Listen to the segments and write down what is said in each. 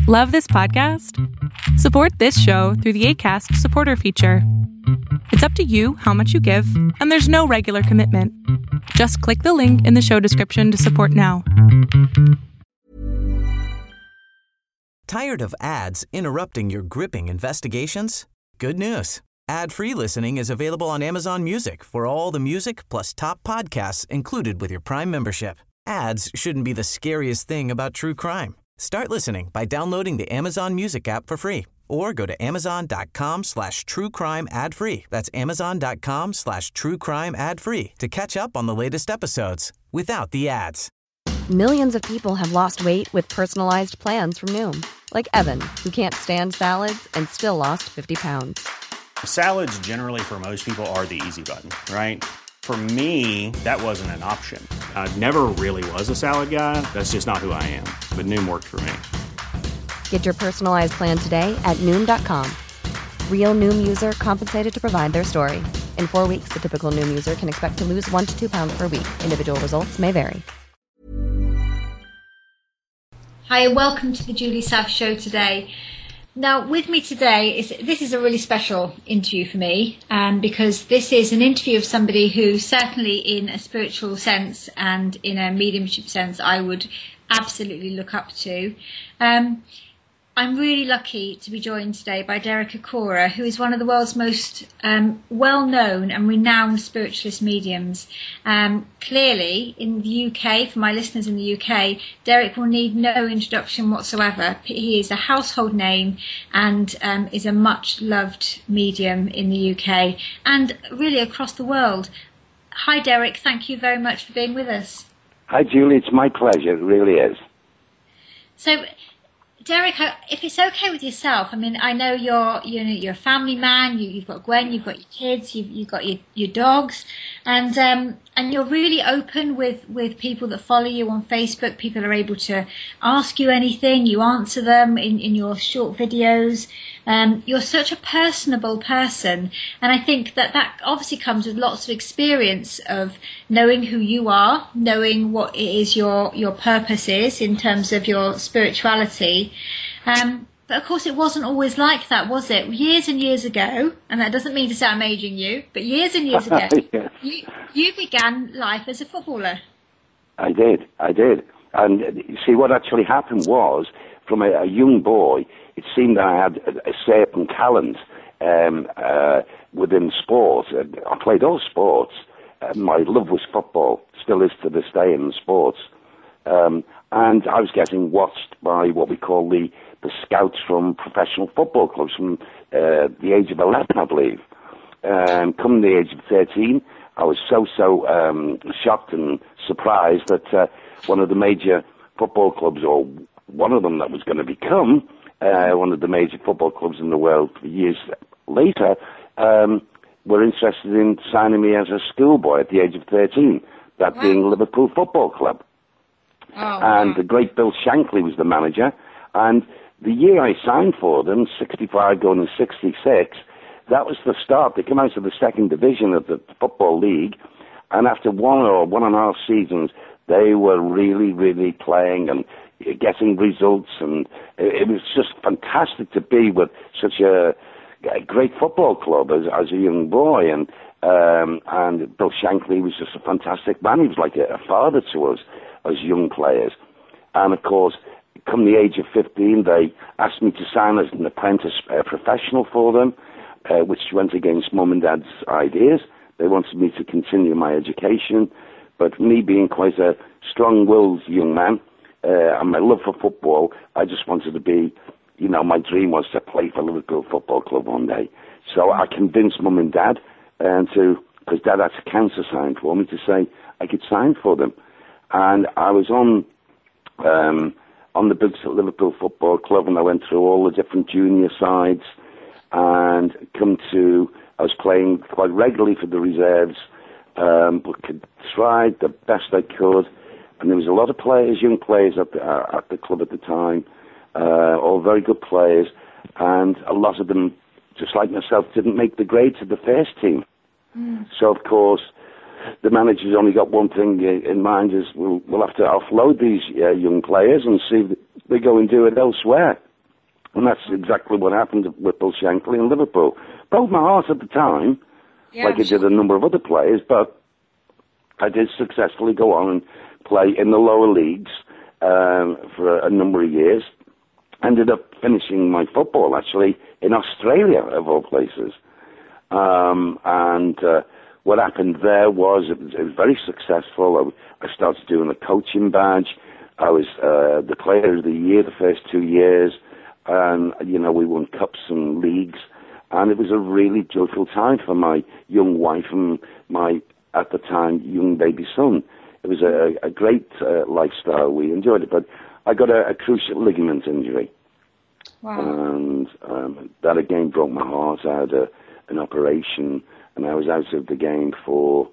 Love this podcast? Support this show through the Acast supporter feature. It's up to you how much you give, and there's no regular commitment. Just click the link in the show description to support now. Tired of ads interrupting your gripping investigations? Good news. Ad-free listening is available on Amazon Music for all the music plus top podcasts included with your Prime membership. Ads shouldn't be the scariest thing about true crime. Start listening by downloading the Amazon Music app for free or go to amazon.com/truecrime ad-free. That's amazon.com/truecrime ad-free to catch up on the latest episodes without the ads. Millions of people have lost weight with personalized plans from Noom. Like Evan, who can't stand salads and still lost 50 pounds. Salads generally for most people are the easy button, right? For me, that wasn't an option. I never really was a salad guy. That's just not who I am. But Noom worked for me. Get your personalized plan today at Noom.com. Real Noom user compensated to provide their story. In 4 weeks, the typical Noom user can expect to lose 1 to 2 pounds per week. Individual results may vary. Hi, welcome to the Julie South Show today. Now, with me today, this is a really special interview for me, because this is an interview of somebody who certainly in a spiritual sense and in a mediumship sense I would absolutely look up to. I'm really lucky to be joined today by Derek Acorah, who is one of the world's most well-known and renowned spiritualist mediums. Clearly, in the UK, for my listeners in the UK, Derek will need no introduction whatsoever. He is a household name and is a much-loved medium in the UK and really across the world. Hi, Derek. Thank you very much for being with us. Hi, Julie. It's my pleasure. It really is. So, Derek, if it's okay with yourself, I mean, I know you're a family man. You've got Gwen, you've got your kids, you've got your dogs, and you're really open with people that follow you on Facebook. People are able to ask you anything. You answer them in your short videos. You're such a personable person, and I think that obviously comes with lots of experience of knowing who you are, knowing what it is your purpose is in terms of your spirituality. But of course it wasn't always like that, was it? Years and years ago, and that doesn't mean to say I'm aging you, but years and years ago, Yeah. you began life as a footballer. I did. And you see, what actually happened was, from a young boy, it seemed I had a certain talent within sport. I played all sports. My love was football, still is to this day in sports. And I was getting watched by what we call the scouts from professional football clubs from the age of 11, I believe. Come the age of 13, I was so shocked and surprised that one of the major football clubs, or one of them that was going to become one of the major football clubs in the world years later, were interested in signing me as a schoolboy at the age of 13, that being Liverpool Football Club. And the great Bill Shankly was the manager. And the year I signed for them, 65 going to 66, that was the start. They came out of the second division of the Football League. And after 1 or 1.5 seasons, they were really, really playing and getting results. And it was just fantastic to be with such a great football club as a young boy. And Bill Shankly was just a fantastic man. He was like a father to us as young players. And of course, come the age of 15, they asked me to sign as an apprentice professional for them, which went against mum and dad's ideas. They wanted me to continue my education, but me being quite a strong-willed young man, and my love for football, I just wanted to be, my dream was to play for Liverpool Football Club one day. So I convinced mum and dad, because dad had a cancer sign for me, to say I could sign for them. And I was on the books at Liverpool Football Club, and I went through all the different junior sides, and I was playing quite regularly for the reserves, but tried the best I could. And there was a lot of players, young players at the club at the time, all very good players, and a lot of them, just like myself, didn't make the grade to the first team. So, of course, the manager's only got one thing in mind, is we'll have to offload these young players and see if they go and do it elsewhere. And that's exactly what happened with Bill Shankly in Liverpool. Broke my heart at the time, like it did a number of other players, but I did successfully go on and play in the lower leagues for a number of years. Ended up finishing my football, actually, in Australia, of all places. What happened there was it was very successful. I started doing a coaching badge. I was the player of the year the first 2 years. And, we won cups and leagues. And it was a really joyful time for my young wife and my, at the time, young baby son. It was a great lifestyle. We enjoyed it. But I got a cruciate ligament injury. Wow. And that again broke my heart. I had an operation, and I was out of the game for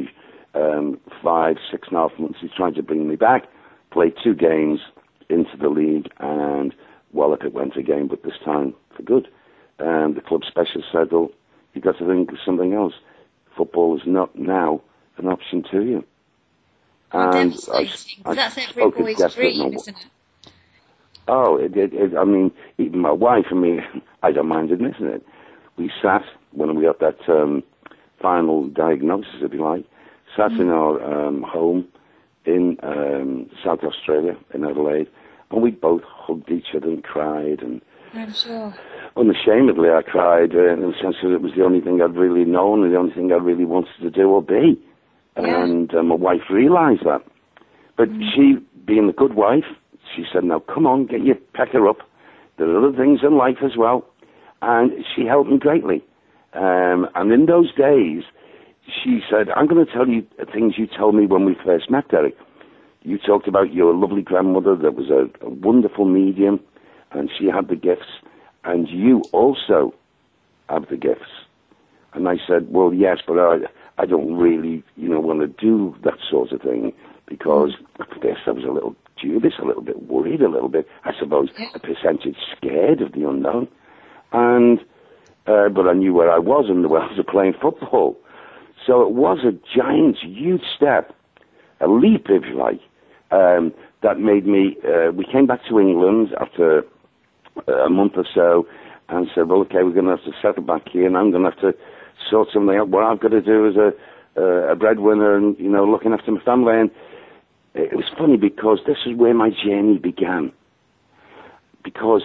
6.5 months. He's trying to bring me back. Played 2 games into the league, and wallop it went again, but this time for good. And the club specialist said, well, you've got to think of something else. Football is not now an option to you. Oh, devastating. That's every boy's dream, isn't it? Oh, I mean, even my wife, I don't mind admitting it. We sat, when we got that final diagnosis, if you like, sat in our home in South Australia, in Adelaide, and we both hugged each other and cried. And I'm sure. Unashamedly, I cried in the sense that it was the only thing I'd really known and the only thing I really wanted to do or be. Yeah. And my wife realised that. But she, being the good wife, she said, now come on, get your pecker up. There are other things in life as well. And she helped me greatly. And in those days, she said, I'm going to tell you things you told me when we first met, Derek. You talked about your lovely grandmother that was a wonderful medium, and she had the gifts, and you also have the gifts. And I said, well, yes, but I don't really, want to do that sort of thing, because at first I was a little dubious, a little bit worried, a little bit, I suppose, a percentage scared of the unknown. And but I knew where I was and the world of playing football. So it was a giant, huge step, a leap, if you like, that made me, we came back to England after a month or so and said, well, okay, we're going to have to settle back here, and I'm going to have to sort something out. What I've got to do as a breadwinner and, looking after my family. And it was funny because this is where my journey began. Because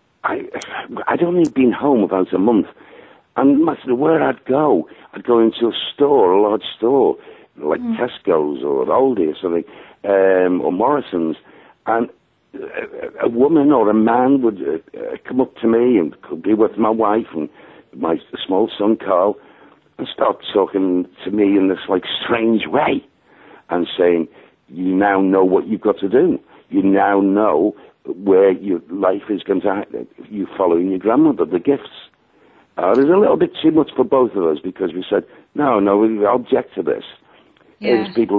I'd only been home about a month, and no matter where I'd go into a store, a large store, like Tesco's or Aldi or something, or Morrison's, and a woman or a man would come up to me, and could be with my wife and my small son Carl, and start talking to me in this strange way, and saying, you now know what you've got to do. You now know where your life is going to happen. You following your grandmother, the gifts. There's a little bit too much for both of us, because we said, no, we object to this. Yeah. There's people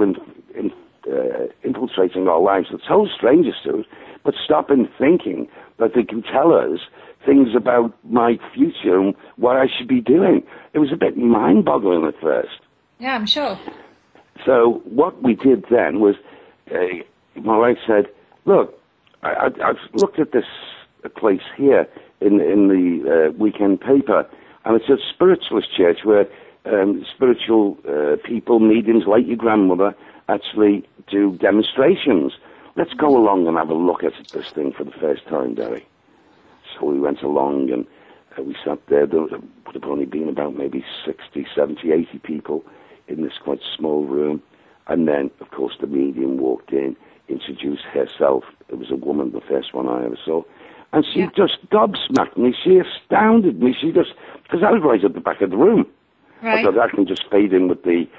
infiltrating our lives that total strangers to us, but stop and thinking that they can tell us things about my future and what I should be doing. It was a bit mind-boggling at first. Yeah, I'm sure. So what we did then was, my wife said, look, I've looked at this place here in the weekend paper, and it's a spiritualist church where spiritual people, mediums like your grandmother, actually do demonstrations. Let's go along and have a look at this thing for the first time, Derry. So we went along, and we sat there. There would have only been about maybe 60, 70, 80 people in this quite small room. And then, of course, the medium walked in, introduced herself. It was a woman, the first one I ever saw. And she just gobsmacked me. She astounded me. Because I was right at the back of the room. Right. I thought I can just fade in with the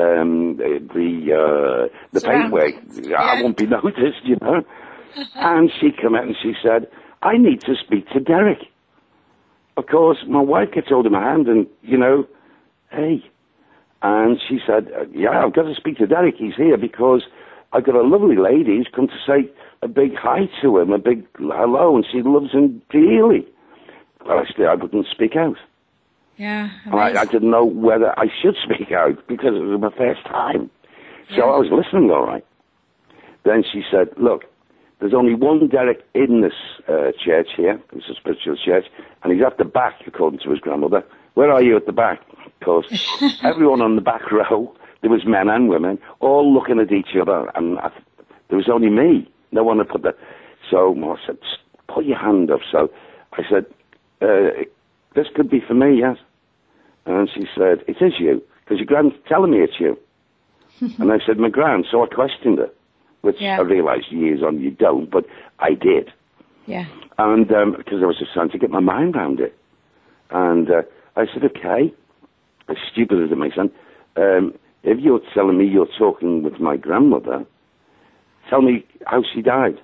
paintwork. Yeah. I won't be noticed, And she came out and she said, I need to speak to Derek. Of course, my wife gets hold of my hand and, hey. And she said, yeah, I've got to speak to Derek. He's here because I've got a lovely lady who's come to say a big hi to him, a big hello, and she loves him dearly. Well, I wouldn't speak out. Yeah. I didn't know whether I should speak out because it was my first time. So Yeah. I was listening all right. Then she said, look, there's only one Derek in this church here. It's a spiritual church, and he's at the back, according to his grandmother. Where are you at the back? Because everyone on the back row, there was men and women, all looking at each other, and there was only me. No one had put that. So I said, put your hand up. So I said, this could be for me, yes. And she said, it is you, because your grand's telling me it's you. And I said, my grand. So I questioned her, which I realised years on you don't, but I did. Yeah. And because I was just trying to get my mind around it. And I said, okay, as stupid as it may sound, if you're telling me you're talking with my grandmother, tell me how she died.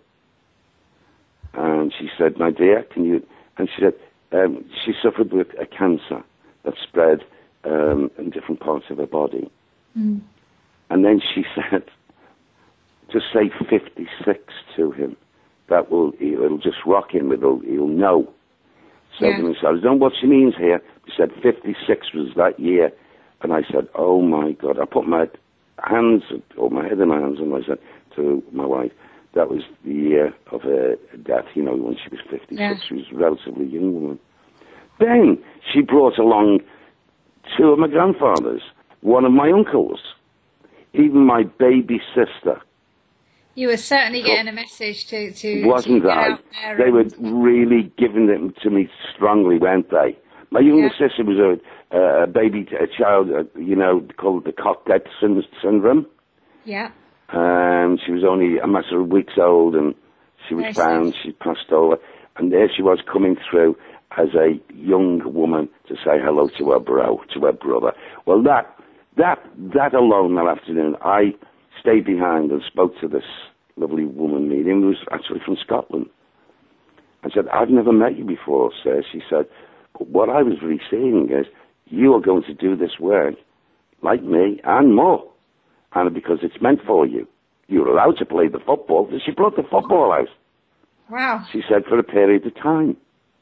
And she said, my dear, can you... And she said, she suffered with a cancer that spread in different parts of her body. Mm. And then she said, just say 56 to him. It'll just rock him, he'll know. So I don't know what she means here. She said 56 was that year. And I said, oh my God. I put my head in my hands, and I said to my wife, that was the year of her death, when she was 56. Yeah. She was a relatively young woman. Then she brought along two of my grandfathers, one of my uncles, even my baby sister. You were certainly getting a message to wasn't I? They were really giving it to me strongly, weren't they? My younger sister was a baby, a child, called the Cocktail syndrome. Yeah. She was only a matter of weeks old, and she was found. She passed over, and there she was coming through as a young woman to say hello to her brother. Well, that alone that afternoon, I stayed behind and spoke to this lovely woman medium who was actually from Scotland. I said, I've never met you before, sir. She said, but what I was really saying is, you are going to do this work like me and more. And because it's meant for you. You're allowed to play the football. She brought the football out. Wow. She said, for a period of time.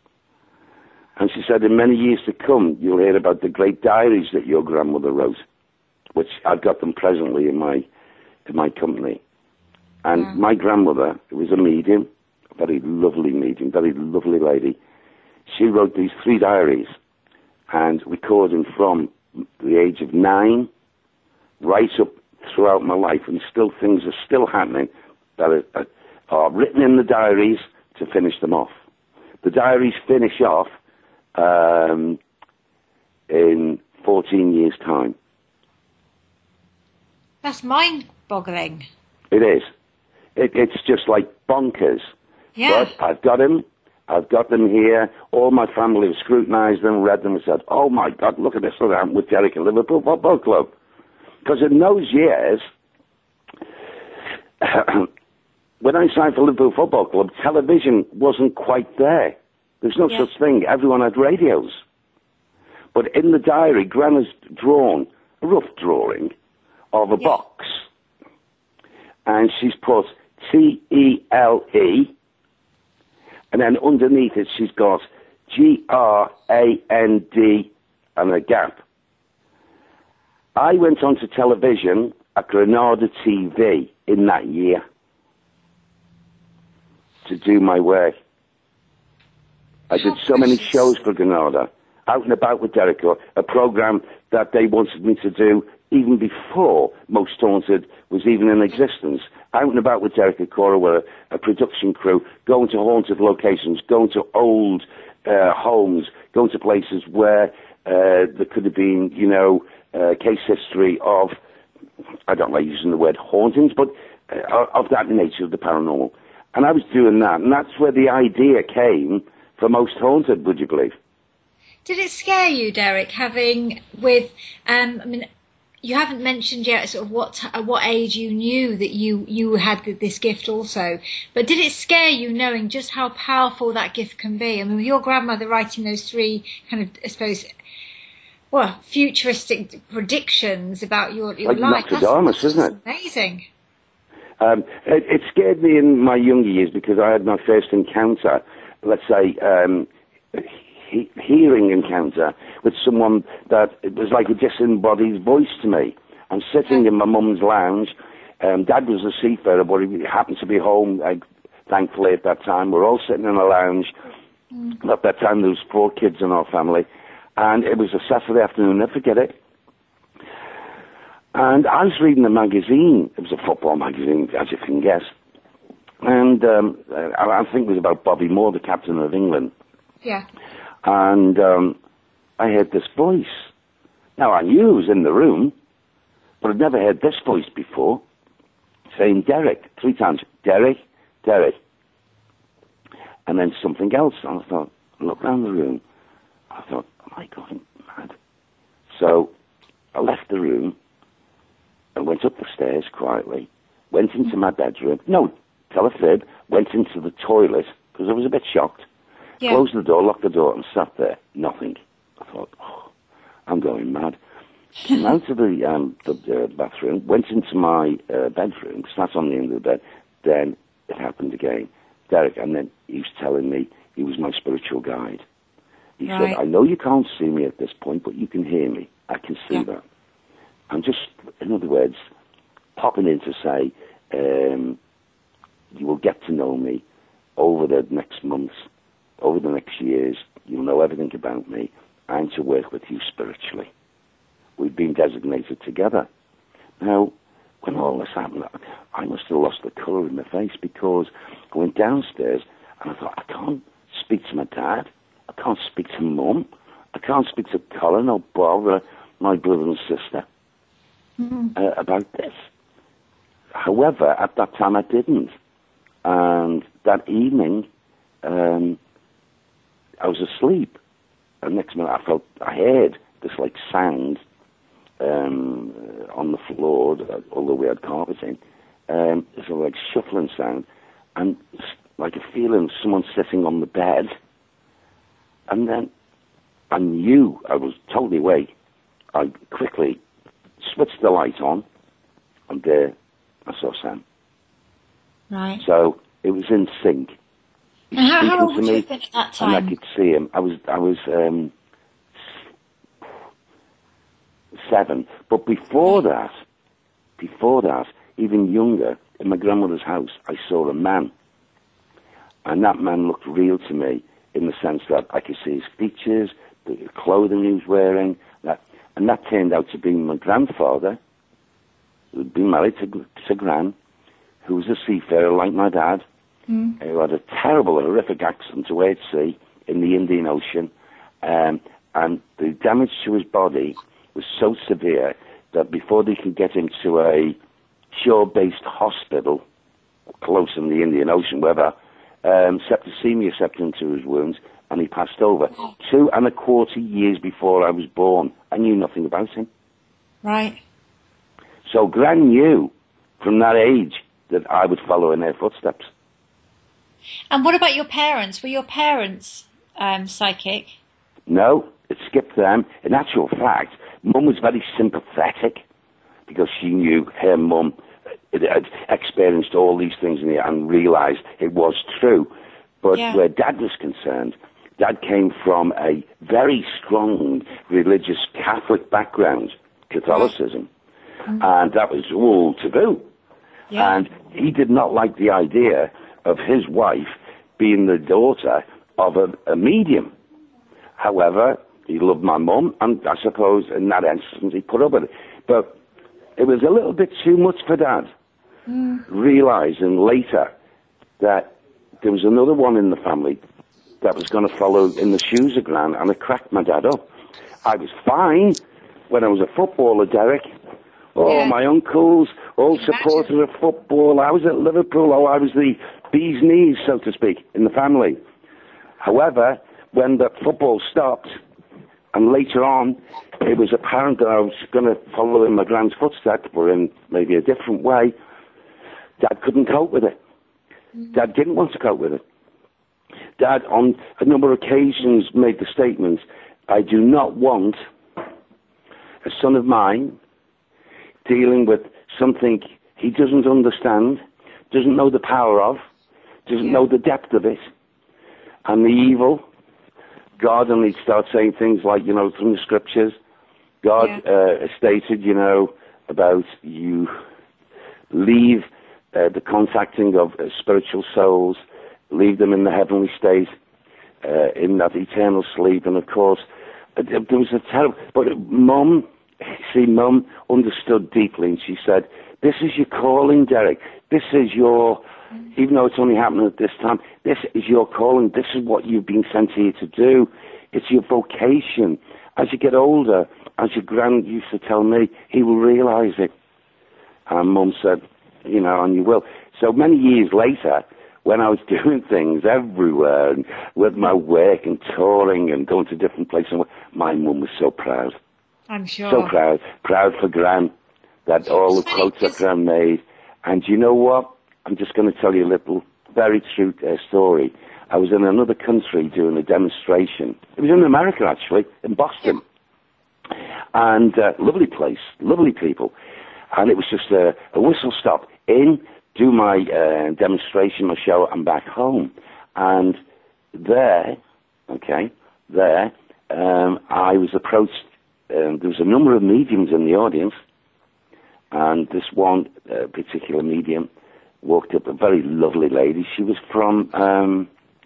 And she said, in many years to come, you'll hear about the great diaries that your grandmother wrote, which I've got them presently in my company. And my grandmother, who was a medium, a very lovely medium, very lovely lady, she wrote these 3 diaries and recording from the age of 9 right up throughout my life, and still things are still happening that are written in the diaries to finish them off. The diaries finish off in 14 years' time. That's mind-boggling. It is. It's just like bonkers. Yeah. But I've got them here. All my family have scrutinised them, read them, and said, oh my God, look at this, look at that, with Derek and Liverpool Football Club. Because in those years, when I signed for Liverpool Football Club, television wasn't quite there. There's no such thing. Everyone had radios. But in the diary, Gran has drawn a rough drawing of a box. And she's put T-E-L-E. And then underneath it, she's got G-R-A-N-D and a gap. I went onto television at Granada TV in that year to do my work. I did so many shows for Granada, Out and About with Derek, a program that they wanted me to do even before Most Haunted was even in existence. Out and About with Derek and Cora were a production crew, going to haunted locations, going to old homes, going to places where there could have been, case history of, I don't like using the word hauntings, but of that nature, of the paranormal. And I was doing that, and that's where the idea came for Most Haunted, would you believe? Did it scare you, Derek, having with, you haven't mentioned yet sort of at what age you knew that you had this gift also, but did it scare you knowing just how powerful that gift can be? I mean, with your grandmother writing those 3 kind of, I suppose, futuristic predictions about your like life. Nostradamus, isn't it? Amazing. It scared me in my younger years because I had my first encounter, let's say, hearing encounter with someone that it was like a disembodied voice to me. I'm sitting in my mum's lounge. Dad was a seafarer, but he happened to be home thankfully, at that time. We're all sitting in a lounge. At that time, there was 4 kids in our family. And it was a Saturday afternoon, never forget it. And I was reading a magazine. It was a football magazine, as you can guess. And I think it was about Bobby Moore, the captain of England. Yeah. And I heard this voice. Now, I knew he was in the room, but I'd never heard this voice before, saying Derek 3 times. Derek, Derek. And then something else. And I thought, I looked around the room. I thought, am I going mad? So I left the room and went up the stairs quietly, went into my bedroom. No, tell a fib. Went into the toilet because I was a bit shocked. Yeah. Closed the door, locked the door, and sat there. Nothing. I thought, oh, I'm going mad. Came out of the bathroom, went into my bedroom, sat on the end of the bed. Then it happened again. Derek, and then he was telling me he was my spiritual guide. He said, I know you can't see me at this point, but you can hear me. I can see that. I'm just, in other words, popping in to say, you will get to know me over the next months, over the next years. You'll know everything about me. I'm to work with you spiritually. We've been designated together. Now, when all this happened, I must have lost the colour in my face because I went downstairs and I thought, I can't speak to my dad. I can't speak to Mum. I can't speak to Colin or Bob or my brother and sister about this. However, at that time I didn't. And that evening, I was asleep. And next minute I heard this like sound on the floor, although we had carpeting. It's a like shuffling sound. And like a feeling of someone sitting on the bed. And then I knew I was totally awake. I quickly switched the light on, and there I saw Sam. Right. So it was in sync. And how old would you have been at that time? And I could see him. I was 7. But before that, even younger, in my grandmother's house, I saw a man. And that man looked real to me in the sense that I could see his features, the clothing he was wearing, and that turned out to be my grandfather, who had been married to Gran, who was a seafarer like my dad, who had a terrible, horrific accident away at sea in the Indian Ocean, and the damage to his body was so severe that before they could get him to a shore-based hospital close in the Indian Ocean, where septicemia set into his wounds, and he passed over 2.25 years before I was born. I knew nothing about him. Right. So Gran knew from that age that I would follow in their footsteps. And what about your parents? Were your parents psychic? No, it skipped them. In actual fact, Mum was very sympathetic because she knew her mum had experienced all these things and realised it was true. But where Dad was concerned, Dad came from a very strong religious Catholic background, Catholicism, and that was all taboo. Yeah. And he did not like the idea of his wife being the daughter of a medium. However, he loved my mum, and I suppose in that instance he put up with it. But it was a little bit too much for Dad, realising later that there was another one in the family that was going to follow in the shoes of Gran, and it cracked my dad up. I was fine when I was a footballer, Derek. Oh, my uncles, all supporters of football. I was at Liverpool. Oh, I was the bee's knees, so to speak, in the family. However, when the football stopped, and later on, it was apparent that I was going to follow in my Gran's footsteps, but in maybe a different way, Dad couldn't cope with it. Dad didn't want to cope with it. Dad, on a number of occasions, made the statement, I do not want a son of mine dealing with something he doesn't understand, doesn't know the power of, doesn't know the depth of it, and the evil. God, and he'd start saying things like, from the scriptures, God stated, about you leave the contacting of spiritual souls, leave them in the heavenly state, in that eternal sleep. And of course, there was a terrible... But Mum understood deeply, and she said, this is your calling, Derek. This is your... Even though it's only happening at this time, this is your calling. This is what you've been sent here to do. It's your vocation. As you get older, as your grand used to tell me, he will realise it. And Mum said, and you will. So many years later, when I was doing things everywhere, and with my work and touring and going to different places, my mum was so proud. I'm sure. So proud. Proud for Gran, that all the quotes that Gran made. And you know what? I'm just going to tell you a little, very true story. I was in another country doing a demonstration. It was in America, actually, in Boston. And lovely place, lovely people. And it was just a whistle stop in, do my demonstration, my show, and back home. And there, I was approached. There was a number of mediums in the audience. And this one particular medium walked up, a very lovely lady. She was from, I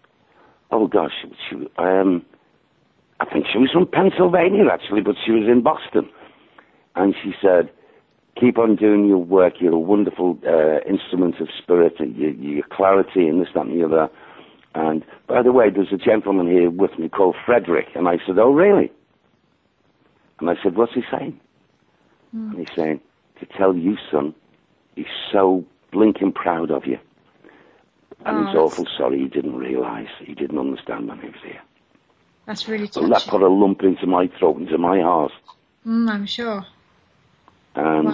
think she was from Pennsylvania, actually, but she was in Boston. And she said, keep on doing your work. You're a wonderful instrument of spirit, your clarity and this, that, and the other. And by the way, there's a gentleman here with me called Frederick. And I said, oh, really? And I said, what's he saying? And he's saying, to tell you, son, he's so blinking proud of you. And he's awful sorry he didn't realise, he didn't understand when he was here. That's really touching. So that put a lump into my throat, into my heart. I'm sure. And,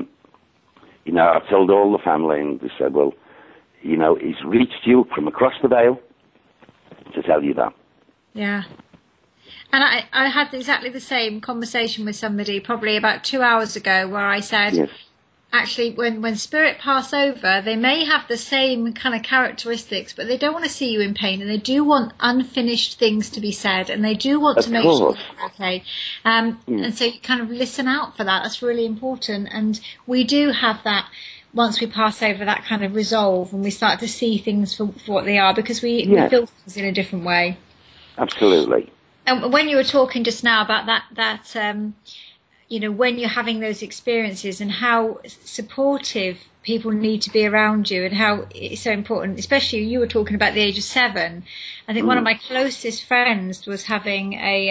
I told all the family, and they said, well, he's reached you from across the veil to tell you that. Yeah. And I had exactly the same conversation with somebody probably about 2 hours ago, where I said, yes, actually, when spirit pass over, they may have the same kind of characteristics, but they don't want to see you in pain, and they do want unfinished things to be said, and they do want to make sure you're okay. And so you kind of listen out for that. That's really important. And we do have that once we pass over, that kind of resolve, and we start to see things for what they are, because we feel things in a different way. Absolutely. And when you were talking just now about that when you're having those experiences and how supportive people need to be around you, and how it's so important, especially you were talking about the age of 7. I think one of my closest friends was having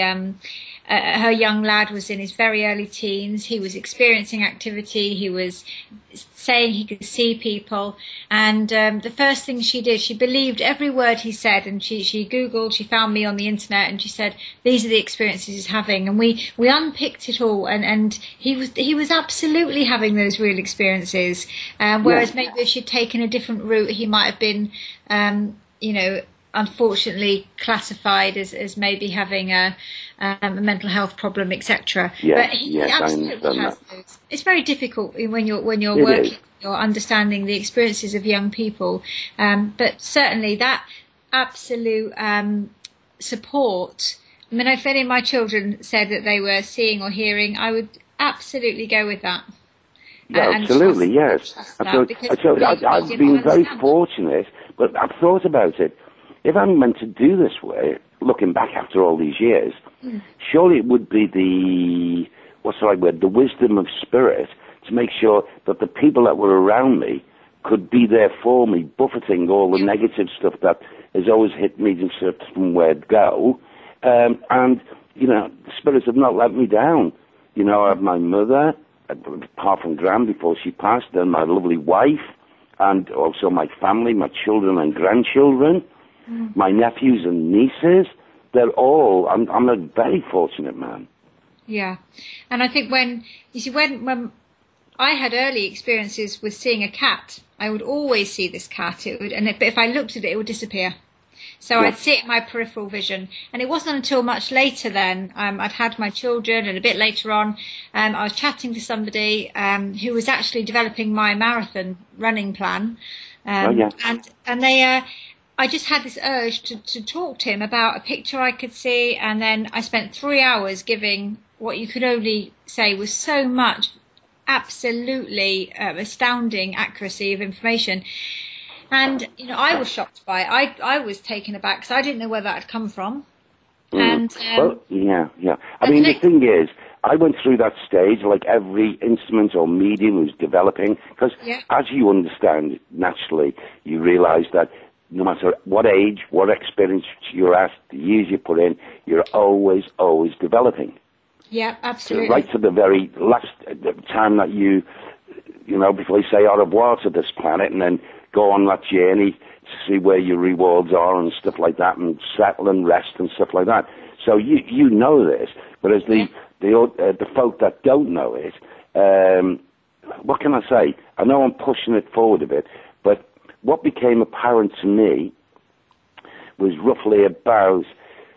her young lad was in his very early teens. He was experiencing activity. He was saying he could see people. And the first thing she did, she believed every word he said. And she Googled, she found me on the internet, and she said, these are the experiences he's having. And we unpicked it all. And he was absolutely having those real experiences. Whereas maybe if she'd taken a different route, he might have been, unfortunately classified as maybe having a mental health problem, etc. But he absolutely has those. It's very difficult when you're working, you're understanding the experiences of young people. But certainly that absolute support. I mean, if any of my children said that they were seeing or hearing, I would absolutely go with that. Absolutely, yes. I've been very fortunate, but I've thought about it. If I'm meant to do this way, looking back after all these years, surely it would be the wisdom of spirit to make sure that the people that were around me could be there for me, buffeting all the negative stuff that has always hit me and sort of from where to go. And the spirits have not let me down. I have my mother, apart from Gran before she passed, then my lovely wife, and also my family, my children and grandchildren. My nephews and nieces, they're all, I'm a very fortunate man. Yeah. And I think when I had early experiences with seeing a cat, I would always see this cat, but if I looked at it, it would disappear. So I'd see it in my peripheral vision. And it wasn't until much later then, I'd had my children, and a bit later on, I was chatting to somebody who was actually developing my marathon running plan. And they... I just had this urge to talk to him about a picture I could see, and then I spent 3 hours giving what you could only say was so much absolutely astounding accuracy of information. And, I was shocked by it. I was taken aback because I didn't know where that had come from. And well, yeah. I mean, the thing is, I went through that stage like every instrument or medium was developing, because as you understand, naturally, you realise that no matter what age, what experience you're at, the years you put in, you're always developing. Yeah, absolutely. So right to the very last time that you before you say au revoir to this planet, and then go on that journey to see where your rewards are and stuff like that, and settle and rest and stuff like that. So you know this, but as the folk that don't know it, what can I say? I know I'm pushing it forward a bit, but what became apparent to me was roughly about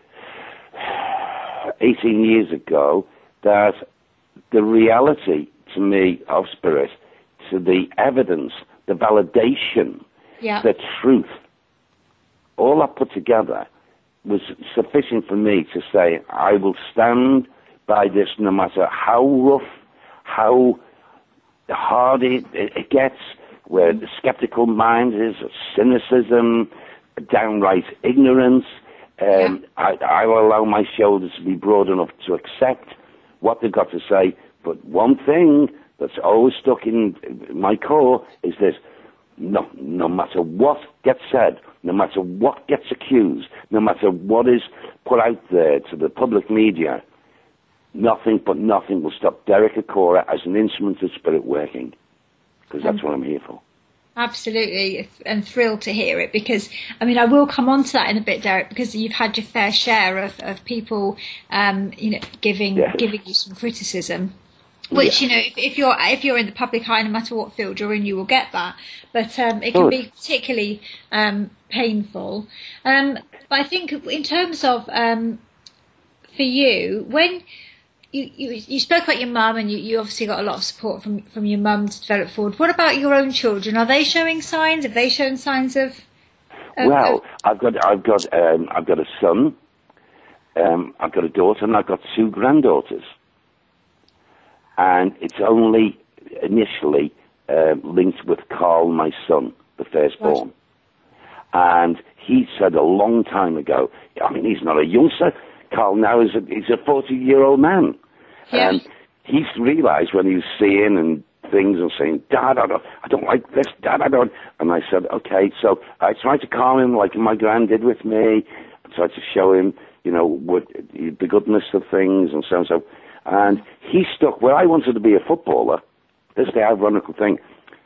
18 years ago that the reality to me of spirit, to the evidence, the validation, the truth, all that put together was sufficient for me to say, I will stand by this no matter how rough, how hard it gets, where the skeptical mind is, cynicism, downright ignorance. I will allow my shoulders to be broad enough to accept what they've got to say. But one thing that's always stuck in my core is this: no matter what gets said, no matter what gets accused, no matter what is put out there to the public media, nothing will stop Derek Acorah as an instrument of spirit working, because that's what I'm here for. Absolutely, and thrilled to hear it, because I will come on to that in a bit, Derek, because you've had your fair share of people giving you some criticism, which if you're in the public eye, no matter what field you're in, you will get that, but it can be particularly painful. But I think in terms of for you, when you spoke about your mum, and you obviously got a lot of support from your mum to develop forward. What about your own children? Are they showing signs? Have they shown signs of? Well, I've got a son, I've got a daughter, and I've got 2 granddaughters. And it's only initially linked with Carl, my son, the firstborn. Right. And he said a long time ago, he's not a youngster. Carl now he's a 40-year-old man. Yeah. And he's realised when he was seeing and things and saying, Dad, I don't like this, Dad, I don't. And I said, okay. So I tried to calm him like my gran did with me. I tried to show him, what the goodness of things and so and so. And he stuck where I wanted to be a footballer. This is the ironical thing.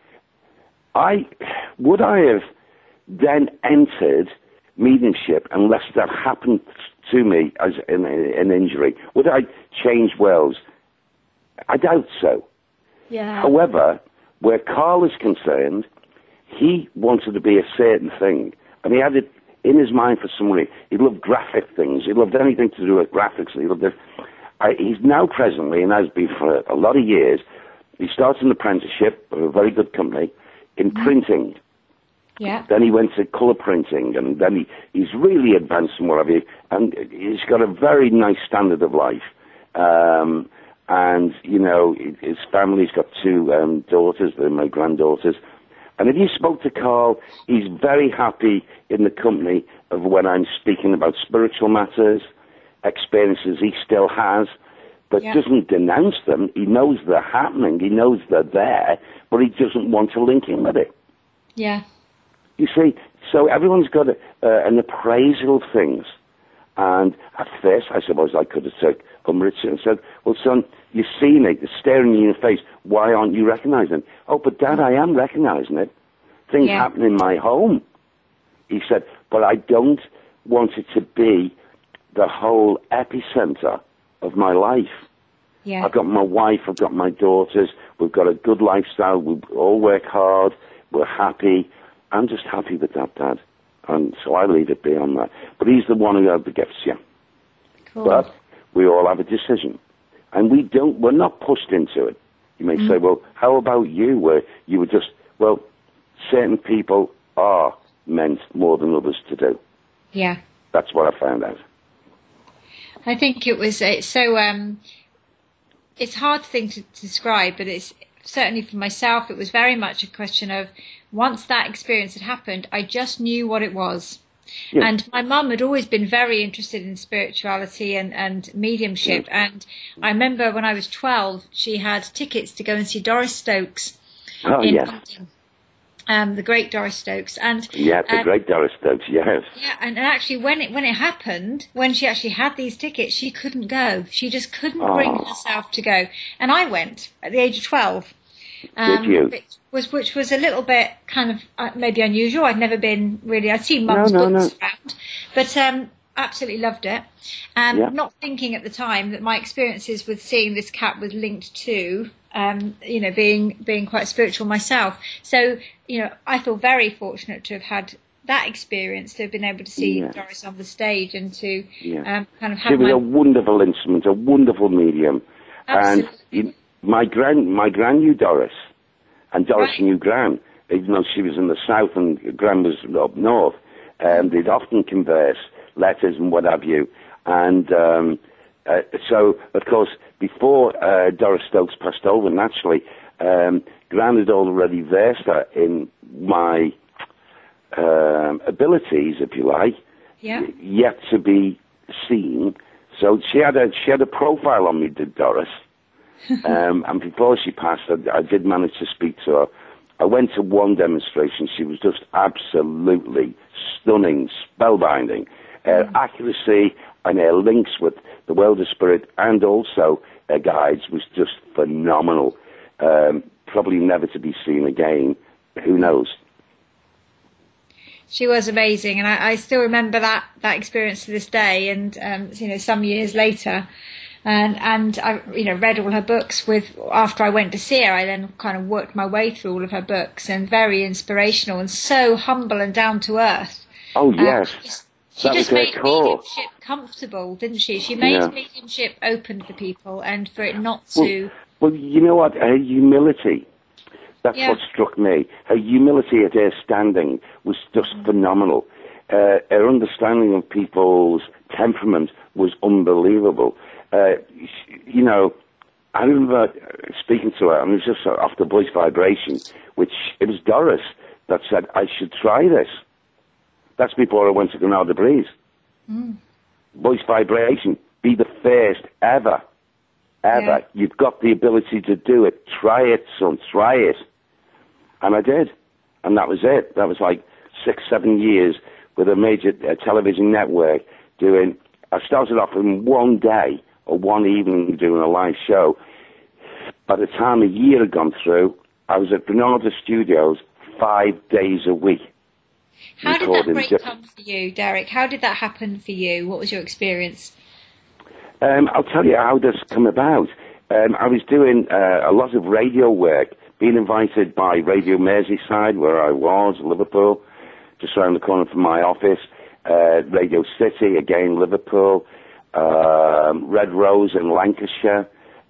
Would I have then entered mediumship unless that happened to me as an injury? Would I change worlds? I doubt so. Yeah. However, where Carl is concerned, he wanted to be a certain thing, and he had it in his mind for some reason. He loved graphic things. He loved anything to do with graphics. He loved it. He's now presently, and has been for a lot of years, he started an apprenticeship with a very good company in printing. Yeah. Then he went to colour printing, and then he's really advanced and what have you. And he's got a very nice standard of life. And, his family's got 2 daughters, they're my granddaughters. And if you spoke to Carl, he's very happy in the company of when I'm speaking about spiritual matters, experiences he still has, but doesn't denounce them. He knows they're happening, he knows they're there, but he doesn't want to link in with it. Yeah. You see, so everyone's got an appraisal of things. And at first, I suppose I could have said, and said, well, son, you see me, they're staring you in the face, why aren't you recognizing it? Oh, but Dad, I am recognizing it. Things happen in my home. He said, but I don't want it to be the whole epicenter of my life. Yeah. I've got my wife, I've got my daughters, we've got a good lifestyle, we all work hard, we're happy. I'm just happy with that, Dad. And so I leave it be on that. But he's the one who had the gifts, Cool. But we all have a decision. And we're not pushed into it. You may say, well, how about you, where you were just, certain people are meant more than others to do. Yeah. That's what I found out. I think it was it's a hard thing to describe, but it's certainly for myself, it was very much a question of once that experience had happened, I just knew what it was. Yeah. And my mum had always been very interested in spirituality and mediumship. Yeah. And I remember when I was 12, she had tickets to go and see Doris Stokes in London. The great Doris Stokes. And the great Doris Stokes, yes. Yeah, and actually when it happened, when she actually had these tickets, she couldn't go. She just couldn't bring herself to go. And I went at the age of 12. Did you? Which was a little bit kind of maybe unusual. I'd never been really. I'd seen Mum's books around, but absolutely loved it. Not thinking at the time that my experiences with seeing this cat was linked to being quite spiritual myself. So I feel very fortunate to have had that experience, to have been able to see Doris on the stage and to kind of have. She was a wonderful instrument, a wonderful medium, absolutely. And. My gran knew Doris, and Doris knew Gran, even though she was in the south and Gran was up north. They'd often converse, letters and what have you. And so, of course, before Doris Stokes passed over, naturally, Gran had already versed her in my abilities, if you like, yet to be seen. So she had a profile on me, did Doris. And before she passed, I did manage to speak to her. I went to one demonstration. She was just absolutely stunning, spellbinding. Her accuracy and her links with the world of spirit and also her guides was just phenomenal. Probably never to be seen again. Who knows? She was amazing, and I still remember that experience to this day. And some years later. And I, read all her books after I went to see her. I then kind of worked my way through all of her books, and very inspirational and so humble and down to earth. Oh, yes. She just made mediumship comfortable, didn't she? She made mediumship open for people and for it not to... Well, you know what? Her humility, that's what struck me. Her humility at her standing was just phenomenal. Her understanding of people's temperament was unbelievable. I remember speaking to her, and it was just off the voice vibration, which it was Doris that said, I should try this. That's before I went to Granada Breeze. Voice vibration, be the first ever. You've got the ability to do it. Try it, son, try it. And I did. And that was it. That was like 6-7 years with a major television network doing... I started off in one day or one evening doing a live show. By the time a year had gone through, I was at Granada Studios 5 days a week. How did that break come for you, Derek? How did that happen for you? What was your experience? I'll tell you how this came about. I was doing a lot of radio work, being invited by Radio Merseyside, where I was, Liverpool, just around the corner from my office. Radio City, again, Liverpool, Red Rose in Lancashire,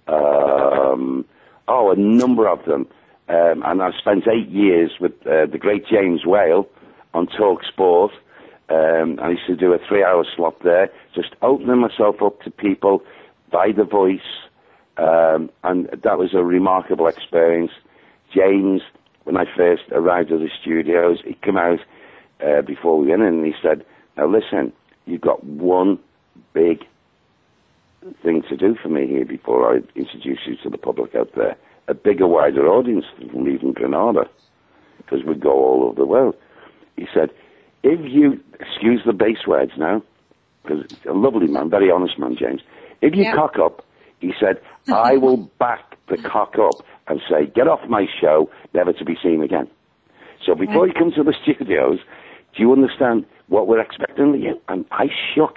a number of them. And I spent 8 years with the great James Whale on Talk Sport. I used to do a 3-hour slot there, just opening myself up to people by the voice. And that was a remarkable experience. James, when I first arrived at the studios, he came out before we went in and he said, now listen, you've got one big thing to do for me here before I introduce you to the public out there. A bigger, wider audience than even Granada, because we go all over the world. He said, if you, excuse the base words now, because he's a lovely man, very honest man, James. If you cock up, he said, I will back the cock up and say, get off my show, never to be seen again. So before you come to the studios, do you understand what we're expecting of you? And I shook.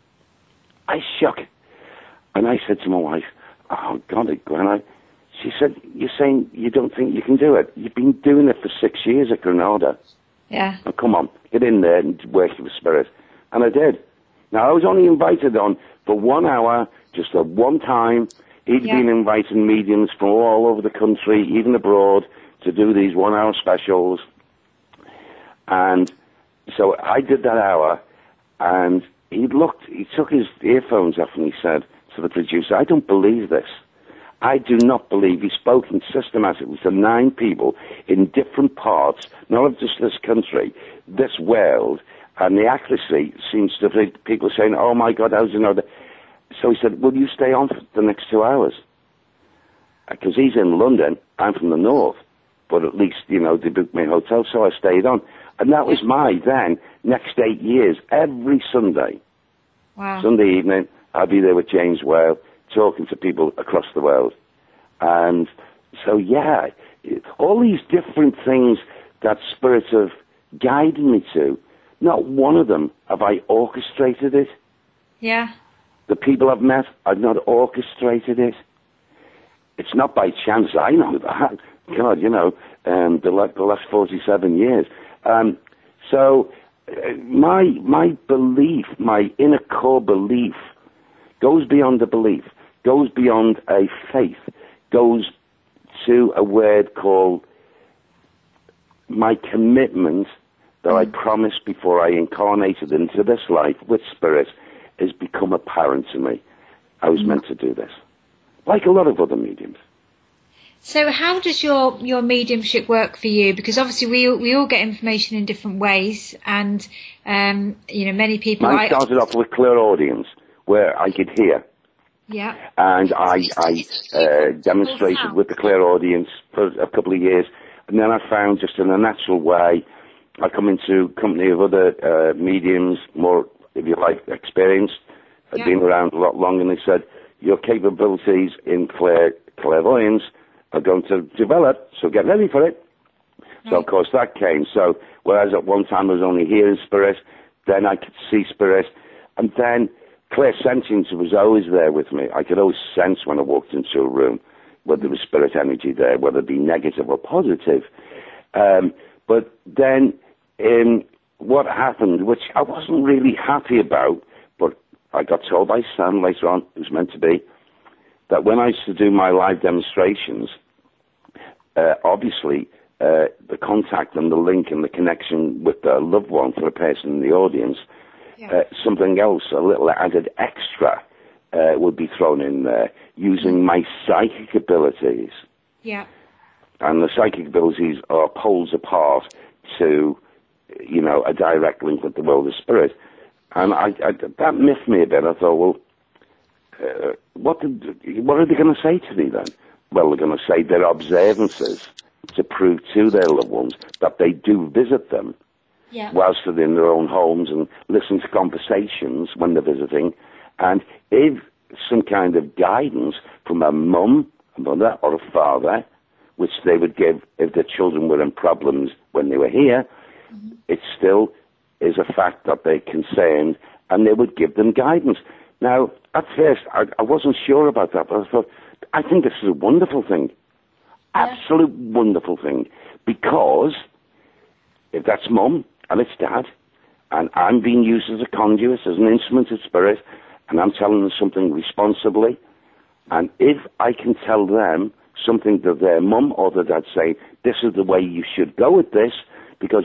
And I said to my wife, oh, God, Gwen, she said, you're saying you don't think you can do it? You've been doing it for 6 years at Granada. Yeah. Now, come on, get in there and work with the spirit. And I did. Now, I was only invited on for 1 hour, just at one time. He'd been inviting mediums from all over the country, even abroad, to do these 1 hour specials. And so I did that hour, and he took his earphones off and he said to the producer, I don't believe this. I do not believe he's spoken systematically to 9 people in different parts, not of just this country, this world, and the accuracy seems to be people saying, oh my God, how's you know that? So he said, will you stay on for the next 2 hours? Because he's in London, I'm from the north, but at least, they booked me a hotel, so I stayed on. And that was my next 8 years, every Sunday. Wow. Sunday evening, I'd be there with James Whale, talking to people across the world. And so, yeah, all these different things that spirits have guided me to, not one of them have I orchestrated it. Yeah. The people I've met, I've not orchestrated it. It's not by chance, I know that. God, the last 47 years. So my belief, my inner core belief, goes beyond a belief, goes beyond a faith, goes to a word called my commitment that I promised before I incarnated into this life with Spirit has become apparent to me. I was meant to do this, like a lot of other mediums. So how does your mediumship work for you? Because obviously we all get information in different ways, and many people. Mine started off with clairaudience, where I could hear. Yeah. And I demonstrated with the clairaudience for a couple of years, and then I found just in a natural way, I come into company of other mediums, more, if you like, experienced. I'd been around a lot longer, and they said, your capabilities in clairvoyance are going to develop, so get ready for it. Right. So, of course, that came. So, whereas at one time I was only hearing spirit, then I could see spirit, and then clairsentience was always there with me. I could always sense when I walked into a room whether there was spirit energy there, whether it be negative or positive. But then what happened, which I wasn't really happy about, but I got told by Sam later on, it was meant to be, that when I used to do my live demonstrations, obviously the contact and the link and the connection with the loved one for a person in the audience, something else, a little added extra, would be thrown in there, using my psychic abilities. Yeah. And the psychic abilities are poles apart to, a direct link with the world of spirit. And that miffed me a bit. I thought, well, what are they going to say to me then? Well, they're going to say their observances to prove to their loved ones that they do visit them whilst they're in their own homes and listen to conversations when they're visiting. And if some kind of guidance from a mum, a mother, or a father, which they would give if their children were in problems when they were here, it still is a fact that they're concerned, and they would give them guidance. Now, at first, I wasn't sure about that, but I thought, I think this is a wonderful thing. Absolute wonderful thing. Because if that's mum and it's dad, and I'm being used as a conduit, as an instrument of spirit, and I'm telling them something responsibly, and if I can tell them something that their mum or their dad say, this is the way you should go with this, because...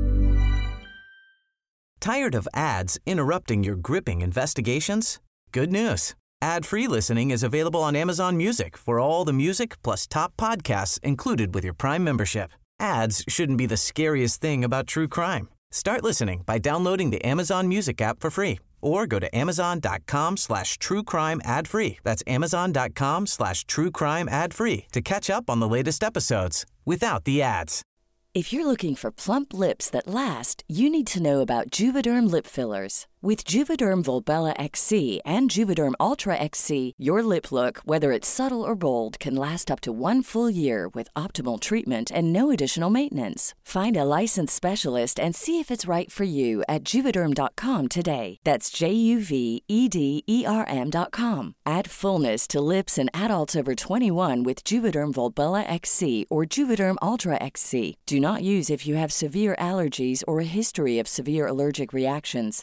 Tired of ads interrupting your gripping investigations? Good news. Ad-free listening is available on Amazon Music for all the music plus top podcasts included with your Prime membership. Ads shouldn't be the scariest thing about true crime. Start listening by downloading the Amazon Music app for free or go to amazon.com/truecrime ad-free. That's amazon.com/truecrime ad-free to catch up on the latest episodes without the ads. If you're looking for plump lips that last, you need to know about Juvederm lip fillers. With Juvederm Volbella XC and Juvederm Ultra XC, your lip look, whether it's subtle or bold, can last up to 1 full year with optimal treatment and no additional maintenance. Find a licensed specialist and see if it's right for you at Juvederm.com today. That's JUVEDERM.com. Add fullness to lips in adults over 21 with Juvederm Volbella XC or Juvederm Ultra XC. Do not use if you have severe allergies or a history of severe allergic reactions, or if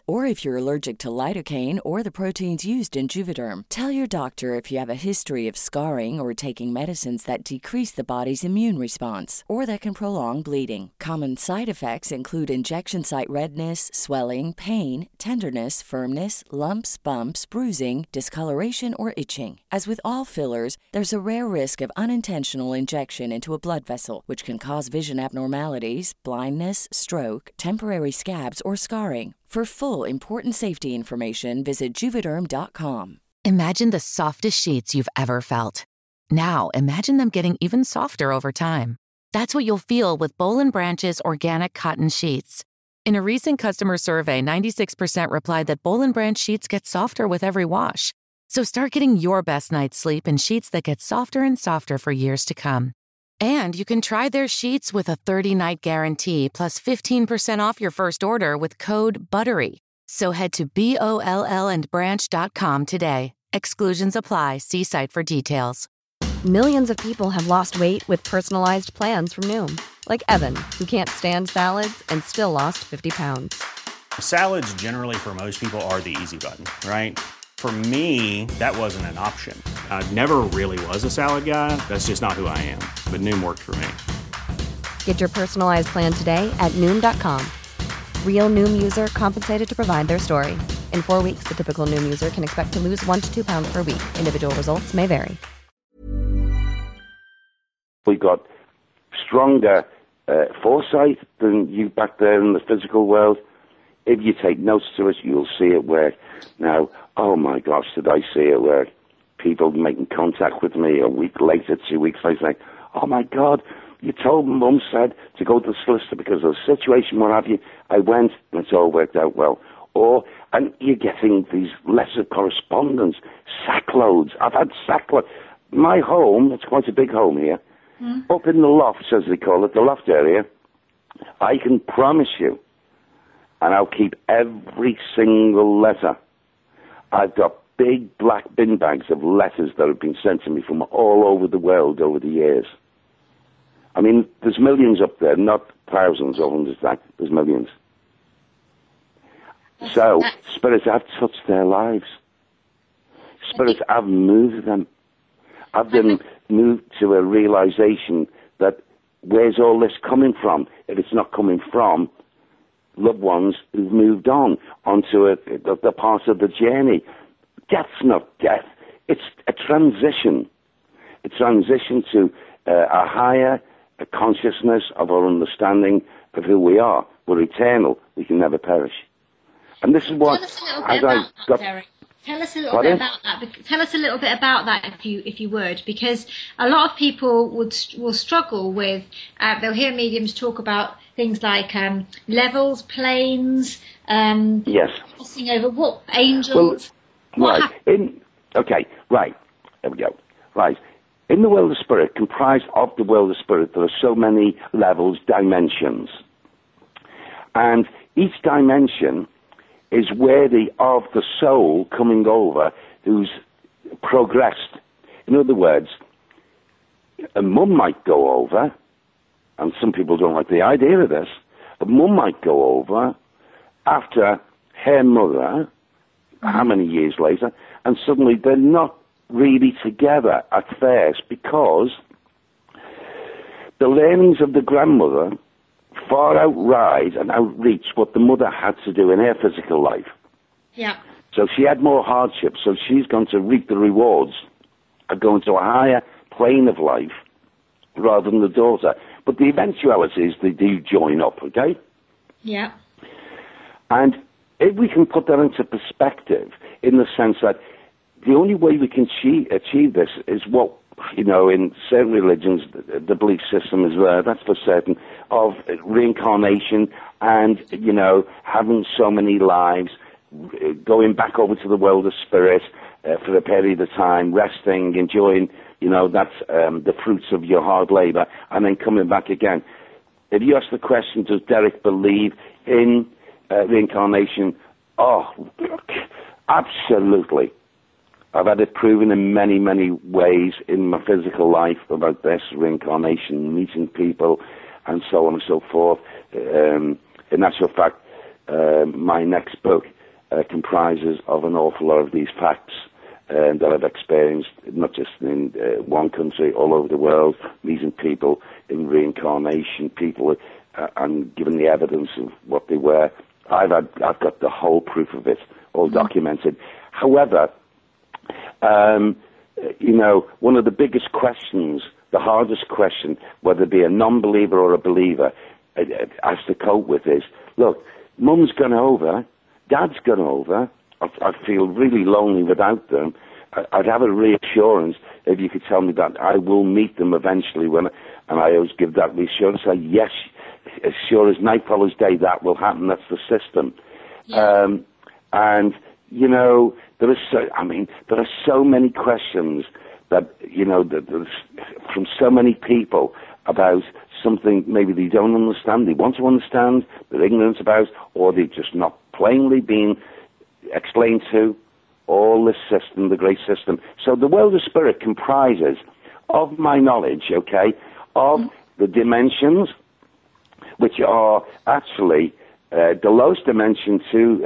you're allergic to lidocaine or the proteins used in Juvederm. Tell your doctor if you have a history of scarring or taking medicines that decrease the body's immune response or that can prolong bleeding. Common side effects include injection site redness, swelling, pain, tenderness, firmness, lumps, bumps, bruising, discoloration, or itching. As with all fillers, there's a rare risk of unintentional injection into a blood vessel, which can cause vision abnormalities, blindness, stroke, temporary scabs, or scarring. For full, important safety information, visit Juvederm.com. Imagine the softest sheets you've ever felt. Now, imagine them getting even softer over time. That's what you'll feel with Boll & Branch's organic cotton sheets. In a recent customer survey, 96% replied that Boll & Branch sheets get softer with every wash. So start getting your best night's sleep in sheets that get softer and softer for years to come. And you can try their sheets with a 30-night guarantee plus 15% off your first order with code BUTTERY. So head to BOLLandbranch.com today. Exclusions apply. See site for details. Millions of people have lost weight with personalized plans from Noom. Like Evan, who can't stand salads and still lost 50 pounds. Salads generally for most people are the easy button, right? For me, that wasn't an option. I never really was a salad guy. That's just not who I am. But Noom worked for me. Get your personalized plan today at Noom.com. Real Noom user compensated to provide their story. In 4 weeks, the typical Noom user can expect to lose 1 to 2 pounds per week. Individual results may vary. We got stronger foresight than you back there in the physical world. If you take notice to it, you'll see it work. Now, oh my gosh, did I see it work? People making contact with me a week later, 2 weeks later, like, oh my God, you told Mum said to go to the solicitor because of the situation, what have you. I went, and it's all worked out well. And you're getting these letters of correspondence, sackloads. I've had sackloads. My home, it's quite a big home here, up in the lofts, as they call it, the loft area, I can promise you, and I'll keep every single letter. I've got big black bin bags of letters that have been sent to me from all over the world over the years. I mean, there's millions up there, not thousands or hundreds. There's millions. So, spirits have touched their lives. Spirits have moved them. I've been moved to a realization that where's all this coming from? If it's not coming from loved ones who've moved on onto the part of the journey. Death's not death. It's a transition. A transition to a higher consciousness of our understanding of who we are. We're eternal. We can never perish. And this is what... Tell us a little bit about that. Tell us a little bit about that, if you would, because a lot of people will struggle with. They'll hear mediums talk about things like levels, planes. Yes. Crossing over what angels. Well, right. There we go. Right. In the world of spirit, comprised of the world of spirit, there are so many levels, dimensions, and each dimension is worthy of the soul coming over who's progressed. In other words, a mum might go over, and some people don't like the idea of this, a mum might go over after her mother, how many years later, and suddenly they're not really together at first because the learnings of the grandmother far outride and outreach what the mother had to do in her physical life. Yeah. So she had more hardships, so she's going to reap the rewards of going to a higher plane of life rather than the daughter. But the eventuality is they do join up, okay? Yeah. And if we can put that into perspective in the sense that the only way we can achieve this is what, in certain religions, the belief system is there, that's for certain, of reincarnation and, having so many lives, going back over to the world of spirit for a period of time, resting, enjoying, that's the fruits of your hard labor, and then coming back again. If you ask the question, does Derek believe in reincarnation? Oh, absolutely. I've had it proven in many, many ways in my physical life about this, reincarnation, meeting people, and so on and so forth. In actual fact, my next book comprises of an awful lot of these facts that I've experienced, not just in one country, all over the world, meeting people in reincarnation, people and given the evidence of what they were. I've got the whole proof of it, all documented. However, one of the biggest questions, the hardest question, whether it be a non-believer or a believer, has to cope with is, look, Mum's gone over, Dad's gone over, I feel really lonely without them. I'd have a reassurance if you could tell me that I will meet them eventually, and I always give that reassurance. Say, yes, as sure as night follows day, that will happen. That's the system. Yeah. And, there are so many questions that, from so many people about something maybe they don't understand, they want to understand, they're ignorant about, or they're just not plainly being explained to. All this system, the great system. So the world of spirit comprises of my knowledge, of the dimensions, which are actually the lowest dimension to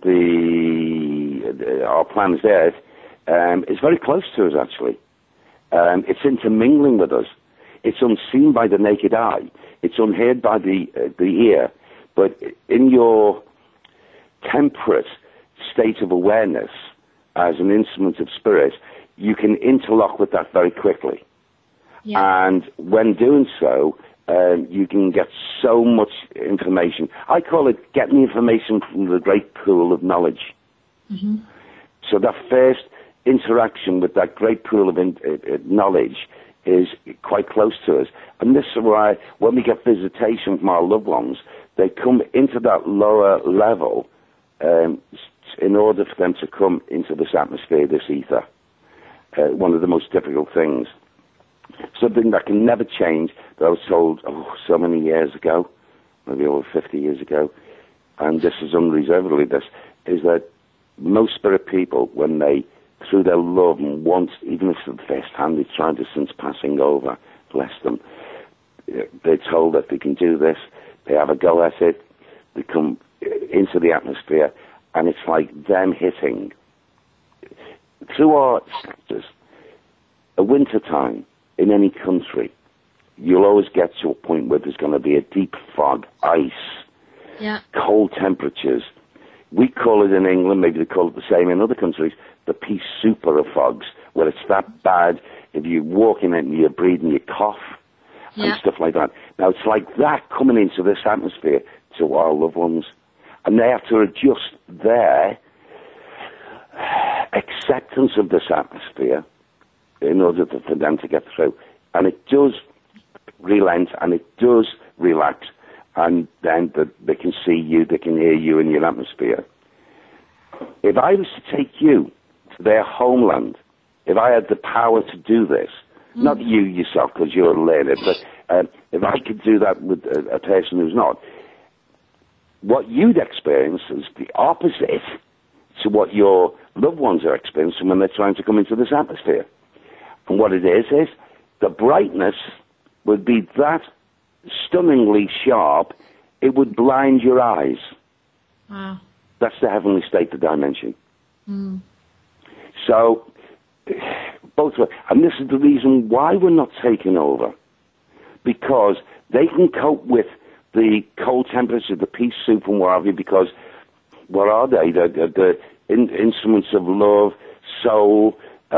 our planet Earth, is very close to us, actually. It's intermingling with us. It's unseen by the naked eye. It's unheard by the ear. But in your temperate state of awareness, as an instrument of spirit, you can interlock with that very quickly. Yeah. And when doing so, you can get so much information. I call it getting the information from the great pool of knowledge. Mm-hmm. So that first interaction with that great pool of knowledge is quite close to us. And this is why when we get visitation from our loved ones, they come into that lower level in order for them to come into this atmosphere, this ether. One of the most difficult things. Something that can never change, that I was told so many years ago, maybe over 50 years ago, and this is unreservedly this, is that most spirit people, when they, through their love and want, even if it's the first time they've tried this since passing over, bless them, they're told that they can do this, they have a go at it, they come into the atmosphere, and it's like them hitting, through our sectors, a winter time in any country, you'll always get to a point where there's going to be a deep fog, ice, cold temperatures. We call it in England, maybe they call it the same in other countries, the peace super of fogs, where it's that bad, if you walk in it and you're breathing, you cough, and stuff like that. Now, it's like that coming into this atmosphere to our loved ones. And they have to adjust their acceptance of this atmosphere in order for them to get through. And it does relent and it does relax. And then they can see you, they can hear you in your atmosphere. If I was to take you to their homeland, if I had the power to do this, not you yourself because you're a learner, but if I could do that with a person who's not, what you'd experience is the opposite to what your loved ones are experiencing when they're trying to come into this atmosphere. And what it is the brightness would be that stunningly sharp, it would blind your eyes. Wow. That's the heavenly state of dimension. Mm. So, both ways. And this is the reason why we're not taken over. Because they can cope with the cold temperature, the peace soup and what have you, because what are they? The instruments of love, soul,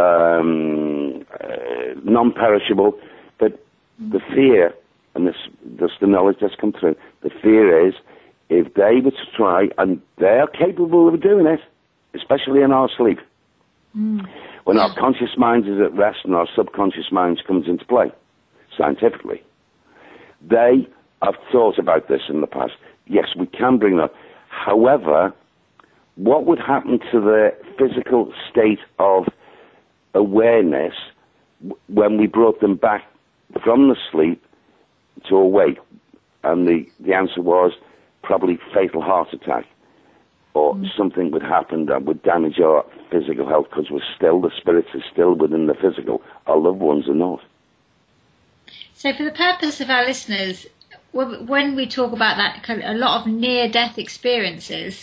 non-perishable. But the fear, and that's the knowledge that's come through, the fear is if they were to try, and they're capable of doing it, especially in our sleep, when our conscious mind is at rest and our subconscious mind comes into play, scientifically, they have thought about this in the past. Yes, we can bring that. However, what would happen to the physical state of awareness when we brought them back from the sleep to awake? And the answer was probably fatal heart attack, or something would happen that would damage our physical health, because the spirits are still within the physical. Our loved ones are not. So for the purpose of our listeners, when we talk about that, a lot of near-death experiences,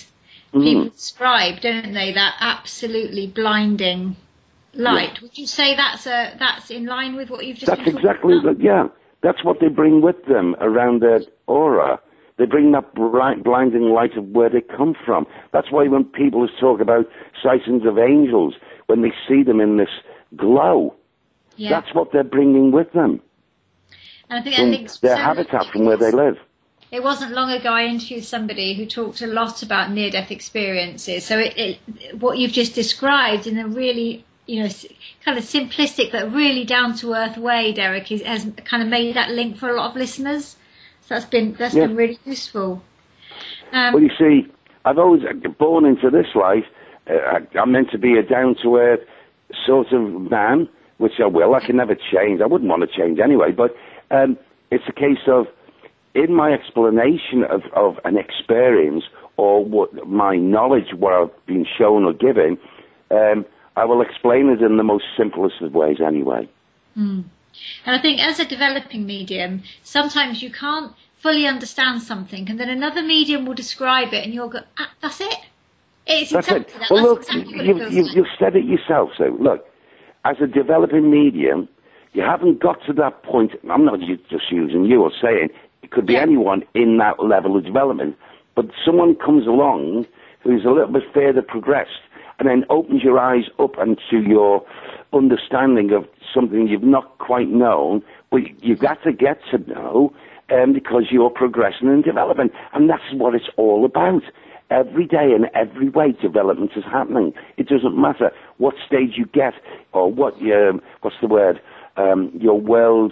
people describe, don't they, that absolutely blinding light. Yeah. Would you say that's in line with what you've just been exactly about? Yeah. That's what they bring with them around their aura. They bring that bright, blinding light of where they come from. That's why when people talk about sightings of angels, when they see them in this glow, that's what they're bringing with them. And I think their habitat from where they live. It wasn't long ago I interviewed somebody who talked a lot about near-death experiences. So what you've just described in a really, kind of simplistic but really down-to-earth way, Derek, has kind of made that link for a lot of listeners. So that's been really useful. Well, you see, I've always born into this life. I'm meant to be a down-to-earth sort of man, which I will. I can never change. I wouldn't want to change anyway. But it's a case of, in my explanation of an experience or what my knowledge, what I've been shown or given, I will explain it in the most simplest of ways anyway. And I think as a developing medium, sometimes you can't fully understand something, and then another medium will describe it, and you'll go, that's it. It's exactly that. Well, look, exactly what it feels like. you've said it yourself. So, look, as a developing medium, you haven't got to that point. I'm not just using you or saying it could be anyone in that level of development, but someone comes along who's a little bit further progressed and then opens your eyes up into your understanding of something you've not quite known, but you've got to get to know because you're progressing and developing. And that's what it's all about. Every day in every way, development is happening. It doesn't matter what stage you get or what what's the word, your world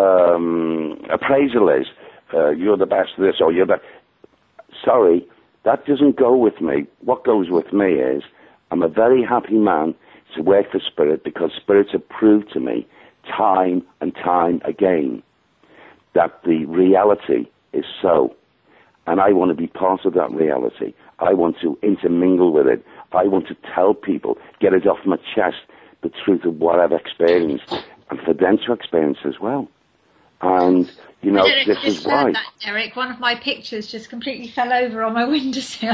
appraisal is. You're the best of this or you're the... Sorry, that doesn't go with me. What goes with me is I'm a very happy man to work for Spirit because spirits have proved to me time and time again that the reality is so. And I want to be part of that reality. I want to intermingle with it. I want to tell people, get it off my chest, the truth of what I've experienced, and for them to experience as well. And, this is why. That, Derek. One of my pictures just completely fell over on my windowsill.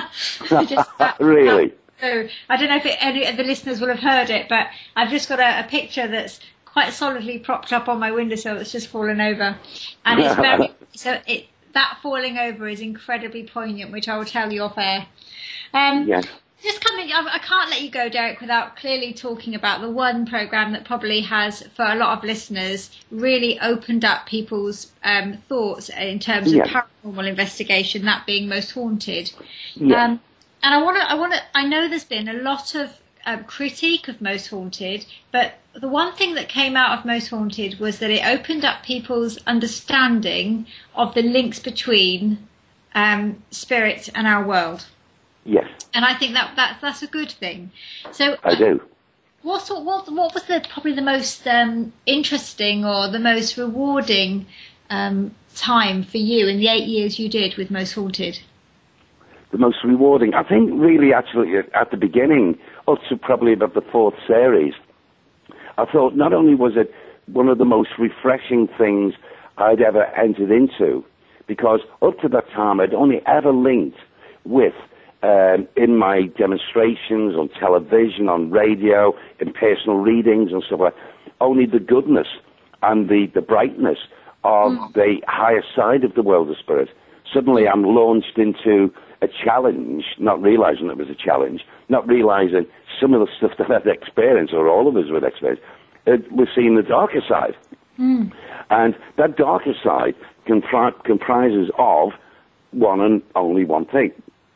Really? So I don't know if any of the listeners will have heard it, but I've just got a picture that's quite solidly propped up on my windowsill that's just fallen over. And it's very... that falling over is incredibly poignant, which I will tell you off air. Yes. Just coming, I can't let you go, Derek, without clearly talking about the one programme that probably has, for a lot of listeners, really opened up people's thoughts in terms of paranormal investigation, that being Most Haunted. Yeah. And I know there's been a lot of critique of Most Haunted, but the one thing that came out of Most Haunted was that it opened up people's understanding of the links between spirit and our world. Yes. And I think that's a good thing. So I do. What was probably the most interesting or the most rewarding time for you in the 8 years you did with Most Haunted? The most rewarding, I think, really, actually, at the beginning, up to probably about the fourth series, I thought not only was it one of the most refreshing things I'd ever entered into, because up to that time I'd only ever linked with, in my demonstrations, on television, on radio, in personal readings and stuff like that, only the goodness and the brightness of the higher side of the world of spirit. Suddenly I'm launched into a challenge, not realizing it was a challenge, not realizing some of the stuff that I'd experienced, or all of us would experience. We're seeing the darker side. And that darker side comprises of one and only one thing.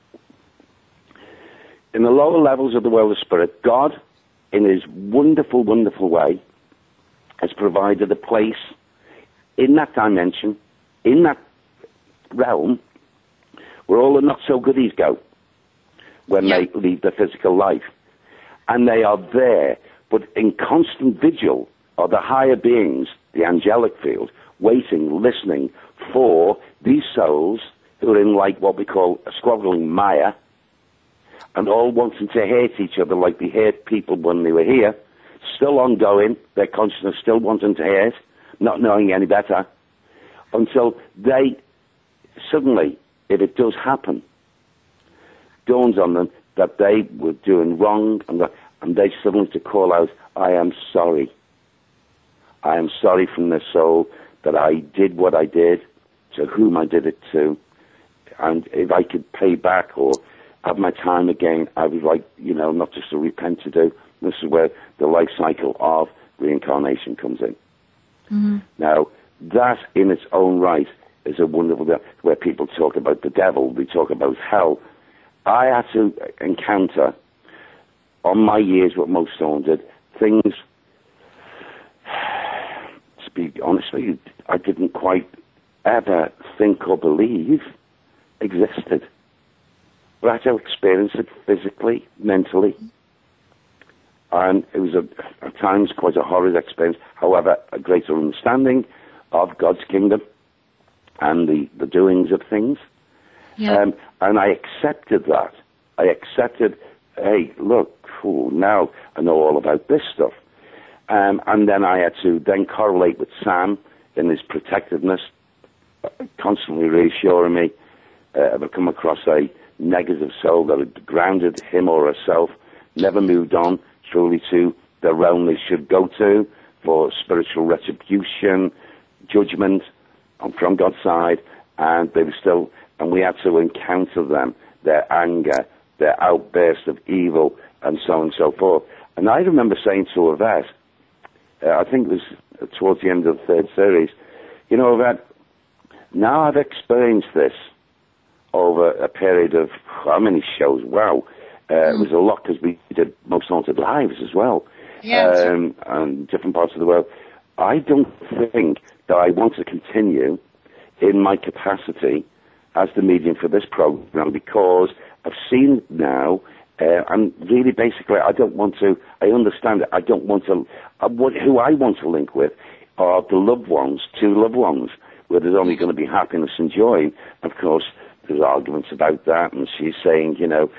In the lower levels of the world of spirit, God, in his wonderful, wonderful way, has provided a place in that dimension, in that realm, where all the not-so-goodies go when they leave their physical life. And they are there, but in constant vigil are the higher beings, the angelic field, waiting, listening for these souls who are in like what we call a squabbling mire, and all wanting to hate each other like they hate people when they were here, still ongoing, their consciousness still wanting to hate, not knowing any better, until they suddenly, if it does happen, dawns on them that they were doing wrong, and they suddenly to call out, I am sorry. I am sorry from their soul that I did what I did, to whom I did it to, and if I could pay back or have my time again, I would like, not just to repent to do. This is where the life cycle of reincarnation comes in. Mm-hmm. Now, that in its own right is a wonderful, where people talk about the devil, they talk about hell. I had to encounter, on my years with Most Haunted, things, to be honest with you, I didn't quite ever think or believe existed. But I had to experience it physically, mentally. And it was at times quite a horrid experience. However, a greater understanding of God's kingdom and the doings of things. Yeah. And I accepted that. I accepted, hey, look, now I know all about this stuff. And then I had to then correlate with Sam in his protectiveness, constantly reassuring me if I come across a negative soul that had grounded him or herself, never moved on truly to the realm they should go to for spiritual retribution, judgment from God's side, and they were still, and we had to encounter them, their anger, their outburst of evil, and so on and so forth. And I remember saying to Yvette, I think it was towards the end of the third series, Yvette, now I've experienced this over a period of how many shows? Wow. It was a lot because we did Most Haunted Lives as well, and different parts of the world. I don't think that I want to continue in my capacity as the medium for this program because I've seen now, and really basically I don't want to, I understand it, I don't want to, who I want to link with are the loved ones, two loved ones, where there's only going to be happiness and joy. Of course, there's arguments about that, and she's saying,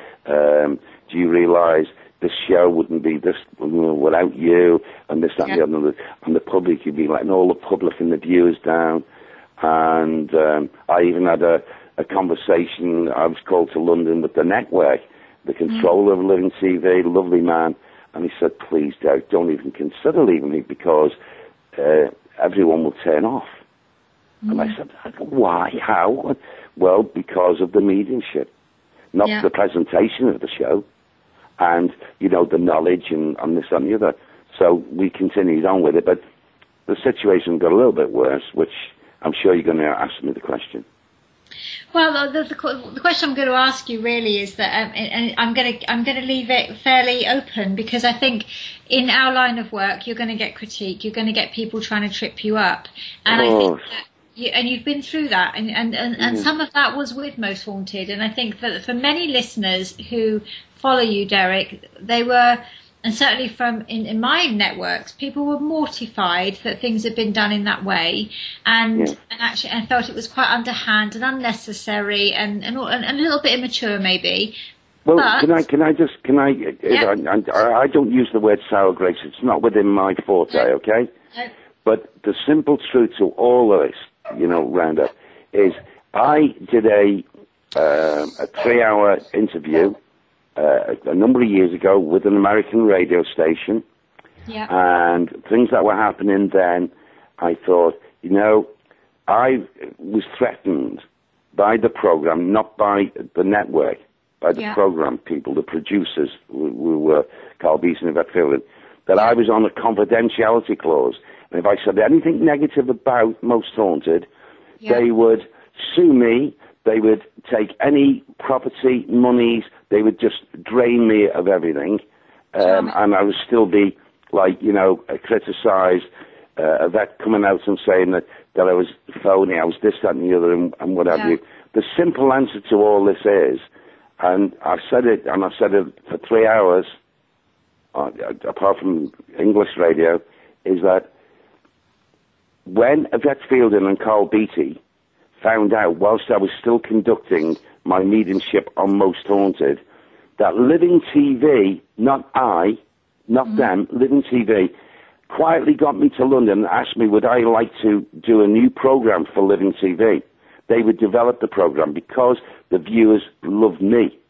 do you realize this show wouldn't be this without you, and this, that, and the other, and the public, you'd be letting all the public and the viewers down. And I even had a conversation, I was called to London with the network, the controller of Living TV, lovely man, and he said, please, Derek, don't even consider leaving me because everyone will turn off. And I said, why? How? Well, because of the mediumship, not the presentation of the show, and, the knowledge and this and the other. So we continued on with it, but the situation got a little bit worse, which I'm sure you're going to ask me the question. Well, the question I'm going to ask you really is that, and I'm going to leave it fairly open because I think in our line of work you're going to get critique, you're going to get people trying to trip you up, and I think that. And you've been through that, and some of that was with Most Haunted, and I think that for many listeners who follow you, Derek, they were, and certainly from in my networks, people were mortified that things had been done in that way, and actually I felt it was quite underhand and unnecessary and a little bit immature maybe. Well, but, I don't use the word sour grapes. It's not within my forte, okay? No. But the simple truth to all of this, roundup, is I did a 3-hour interview a number of years ago with an American radio station, and things that were happening then, I thought, I was threatened by the program, not by the network, by the program people, the producers, who were Carl Beeson and Yvette Fielding, that I was on a confidentiality clause. And if I said anything negative about Most Haunted, they would sue me, they would take any property, monies, they would just drain me of everything, and I would still be, criticised, Yvette coming out and saying that I was phony, I was this, that, and the other, and what have you. The simple answer to all this is, and I've said it for 3 hours, apart from English radio, is that when Yvette Fielding and Carl Beatty found out, whilst I was still conducting my mediumship on Most Haunted, that Living TV, not I, not them, Living TV, quietly got me to London and asked me would I like to do a new program for Living TV. They would develop the program because the viewers loved me.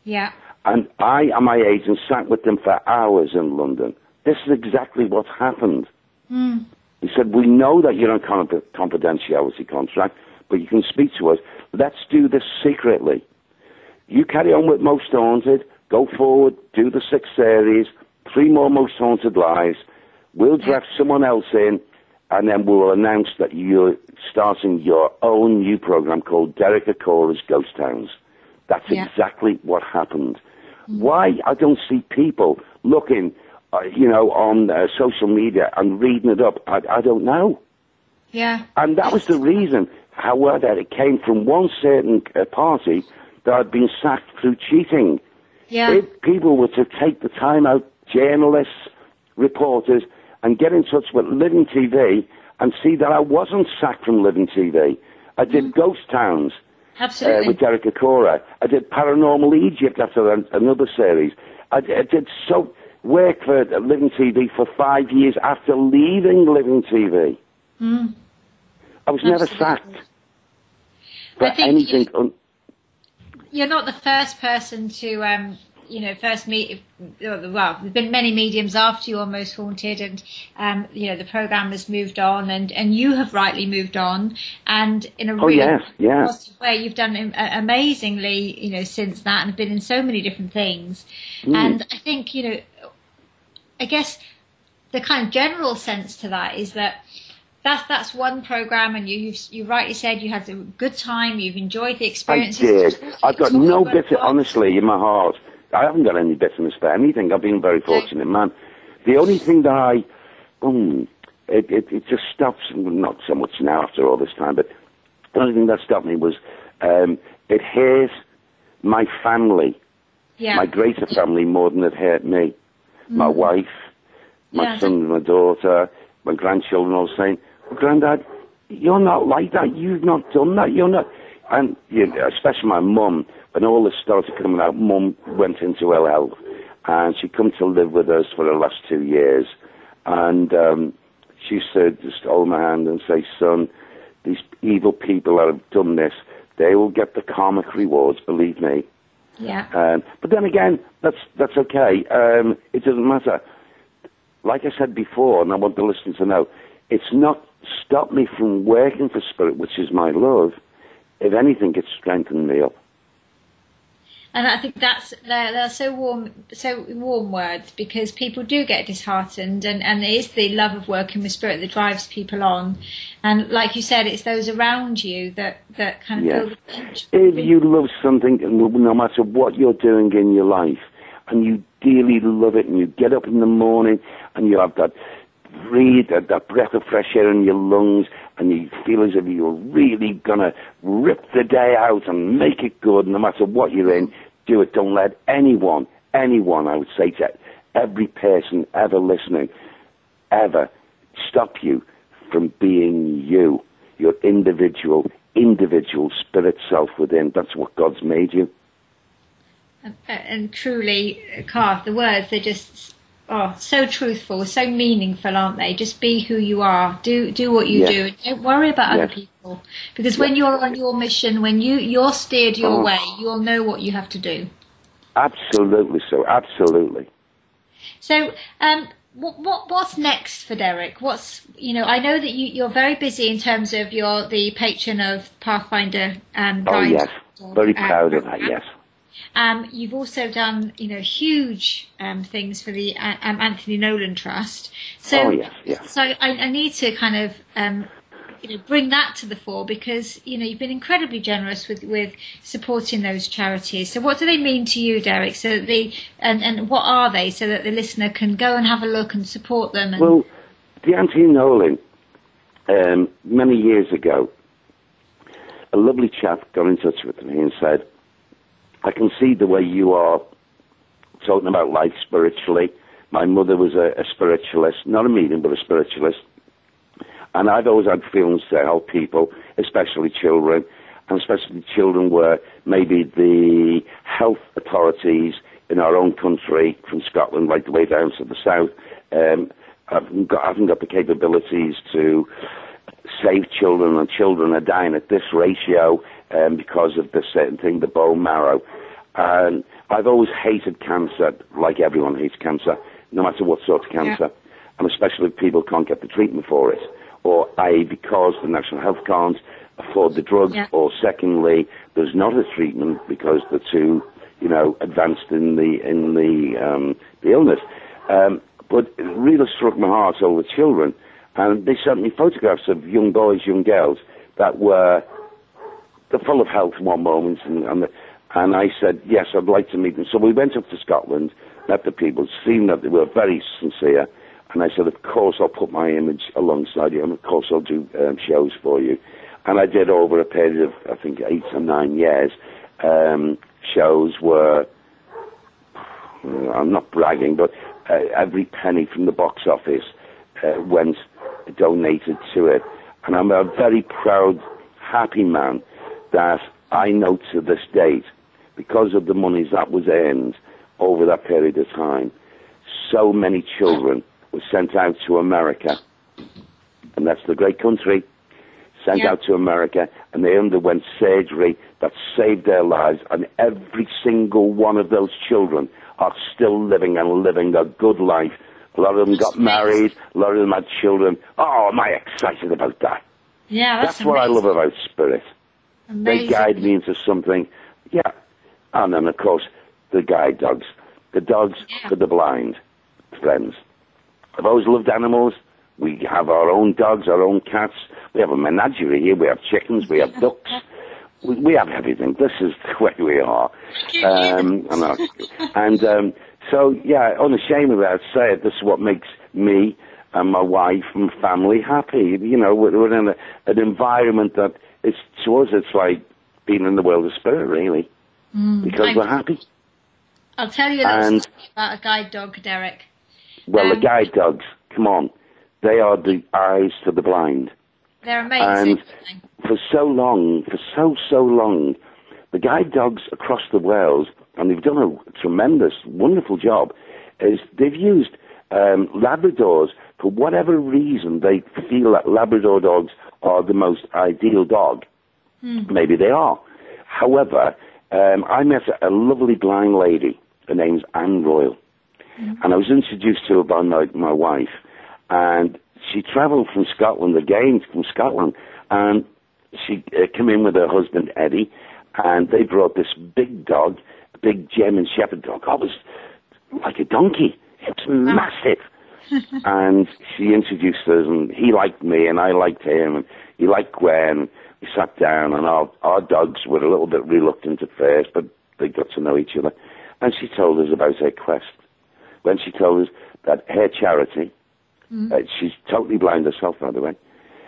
Yeah. And I and my agent sat with them for hours in London. This is exactly what happened. Mm. He said, we know that you're on a confidentiality contract, but you can speak to us. Let's do this secretly. You carry on with Most Haunted, go forward, do the 6 series, 3 more Most Haunted lives. We'll draft someone else in, and then we'll announce that you're starting your own new program called Derek Acorah's Ghost Towns. That's exactly what happened. Why I don't see people looking, on social media and reading it up, I don't know. Yeah. And that was the reason, however, it came from one certain party that had been sacked through cheating. Yeah. If people were to take the time out, journalists, reporters, and get in touch with Living TV and see that I wasn't sacked from Living TV. I did Ghost Towns. Absolutely. With Derek Acorah. I did Paranormal Egypt after another series. I did work for Living TV for 5 years after leaving Living TV. Mm. I was never sacked for anything. You're not the first person to, first meet. Well, there's been many mediums after you, Almost Haunted, and the program has moved on, and you have rightly moved on, and in a really positive way, you've done amazingly, since that, and been in so many different things. And I think, I guess the kind of general sense to that is that that's one program, and you rightly said you had a good time, you've enjoyed the experience. I did. I've got no bitter, honestly, in my heart. I haven't got any bitterness for anything. I've been a very fortunate man. The only thing that it just stops, not so much now after all this time, but the only thing that stopped me was it hurt my family, my greater family, more than it hurt me. My wife, my son, my daughter, my grandchildren all saying, Grandad, you're not like that. You've not done that. You're not. And especially my mum, when all this started coming out, Mum went into ill health, and she come to live with us for the last 2 years. And she said, just hold my hand and say, son, these evil people that have done this, they will get the karmic rewards, believe me. Yeah. But then again, that's okay. It doesn't matter. Like I said before, and I want the listeners to know, it's not stopped me from working for Spirit, which is my love. If anything, it's strengthened me up. And I think they're so warm words, because people do get disheartened, and it is the love of working with Spirit that drives people on. And like you said, it's those around you that kind of feel the pinch. If you love something, no matter what you're doing in your life, and you dearly love it, and you get up in the morning and you have that breath of fresh air in your lungs, and you feel as if you're really going to rip the day out and make it good, no matter what you're in, do it. Don't let anyone, I would say to every person ever listening, ever stop you from being you, your individual spirit self within. That's what God's made you. And truly, Garth, the words, they're just so truthful, so meaningful, aren't they? Just be who you are. Do what you do. And don't worry about other people. Because when you're on your mission, when you're steered your way, you'll know what you have to do. Absolutely so. Absolutely. So, what's next for Derek? I know that you're very busy in terms of you're the patron of Pathfinder. Yes. Very proud of that, yes. You've also done, huge things for the Anthony Nolan Trust. So, So I need to kind of, bring that to the fore, because you've been incredibly generous with supporting those charities. So, what do they mean to you, Derek? So and what are they, so that the listener can go and have a look and support them? Well, the Anthony Nolan, many years ago, a lovely chap got in touch with me and said, I can see the way you are talking about life spiritually. My mother was a spiritualist, not a medium, but a spiritualist. And I've always had feelings to help people, especially children, and especially children where maybe the health authorities in our own country, from Scotland right the way down to the south, haven't got the capabilities to save children, and children are dying at this ratio because of this certain thing, the bone marrow. And I've always hated cancer, like everyone hates cancer, no matter what sort of cancer, and especially if people can't get the treatment for it, or because the National Health can't afford the drug, or secondly, there's not a treatment because they're too, advanced in the illness. But it really struck my heart over children, and they sent me photographs of young boys, young girls that were full of health in one moment, and I said, yes, I'd like to meet them. So we went up to Scotland, met the people, seen that they were very sincere, and I said, of course, I'll put my image alongside you, and of course, I'll do shows for you. And I did over a period of, I think, 8 or 9 years, shows where, I'm not bragging, but every penny from the box office went donated to it. And I'm a very proud, happy man that I know to this date, because of the monies that was earned over that period of time, so many children were sent out to America, and that's the great country, sent out to America, and they underwent surgery that saved their lives, and every single one of those children are still living a good life. A lot of them got married, a lot of them had children. Oh, am I excited about that? Yeah, that's what I love about Spirit. Amazing. They guide me into something, and then, of course, the guide dogs. The dogs for the blind, friends. I've always loved animals. We have our own dogs, our own cats. We have a menagerie here. We have chickens. We have ducks. We have everything. This is the way we are. So, unashamedly, I'd say it. This is what makes me and my wife and family happy. We're in an environment that to us, it's like being in the world of spirit, really, because we're happy. I'll tell you a little story about a guide dog, Derek. Well, the guide dogs, come on, they are the eyes to the blind. They're amazing. And for so long, so long, the guide dogs across the world, and they've done a tremendous, wonderful job, is they've used Labradors for whatever reason. They feel that Labrador dogs are the most ideal dog. Maybe they are. However, I met a lovely blind lady. Her name's Anne Royal. And I was introduced to her by my wife. And she travelled from Scotland, and she came in with her husband, Eddie, and they brought this big dog, a big German Shepherd dog. I was like a donkey. It was massive. And she introduced us, and he liked me, and I liked him, and he liked Gwen. We sat down, and our dogs were a little bit reluctant at first, but they got to know each other. And she told us about her quest. When she told us that her charity, she's totally blind herself, by the way,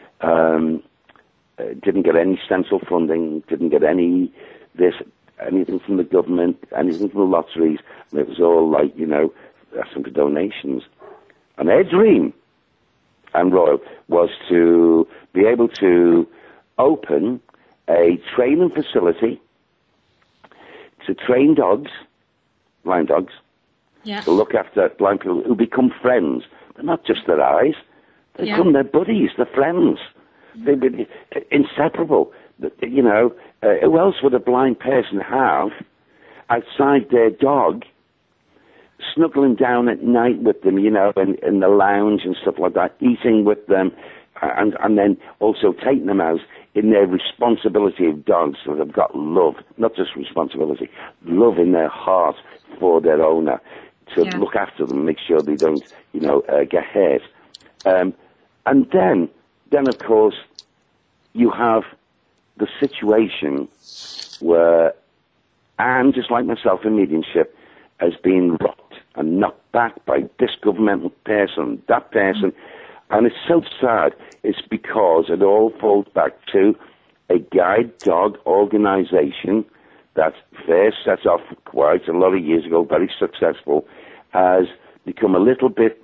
didn't get any central funding, didn't get anything from the government, anything from the lotteries, and it was all like, asking for donations. And her dream, Anne Royal, was to be able to open a training facility to train dogs, blind dogs, to look after blind people who become friends. They're not just their eyes. They become their buddies, their friends. They'd be inseparable. Who else would a blind person have outside their dog, snuggling down at night with them, in the lounge and stuff like that, eating with them, and then also taking them out in their responsibility of dogs that have got love, not just responsibility, love in their heart for their owner, to look after them, make sure they don't, get hurt. And then of course, you have the situation where Anne, just like myself in mediumship, has been rocked and knocked back by this governmental person, that person. And it's so sad. It's because it all falls back to a guide dog organization that first set off quite a lot of years ago, very successful, has become a little bit,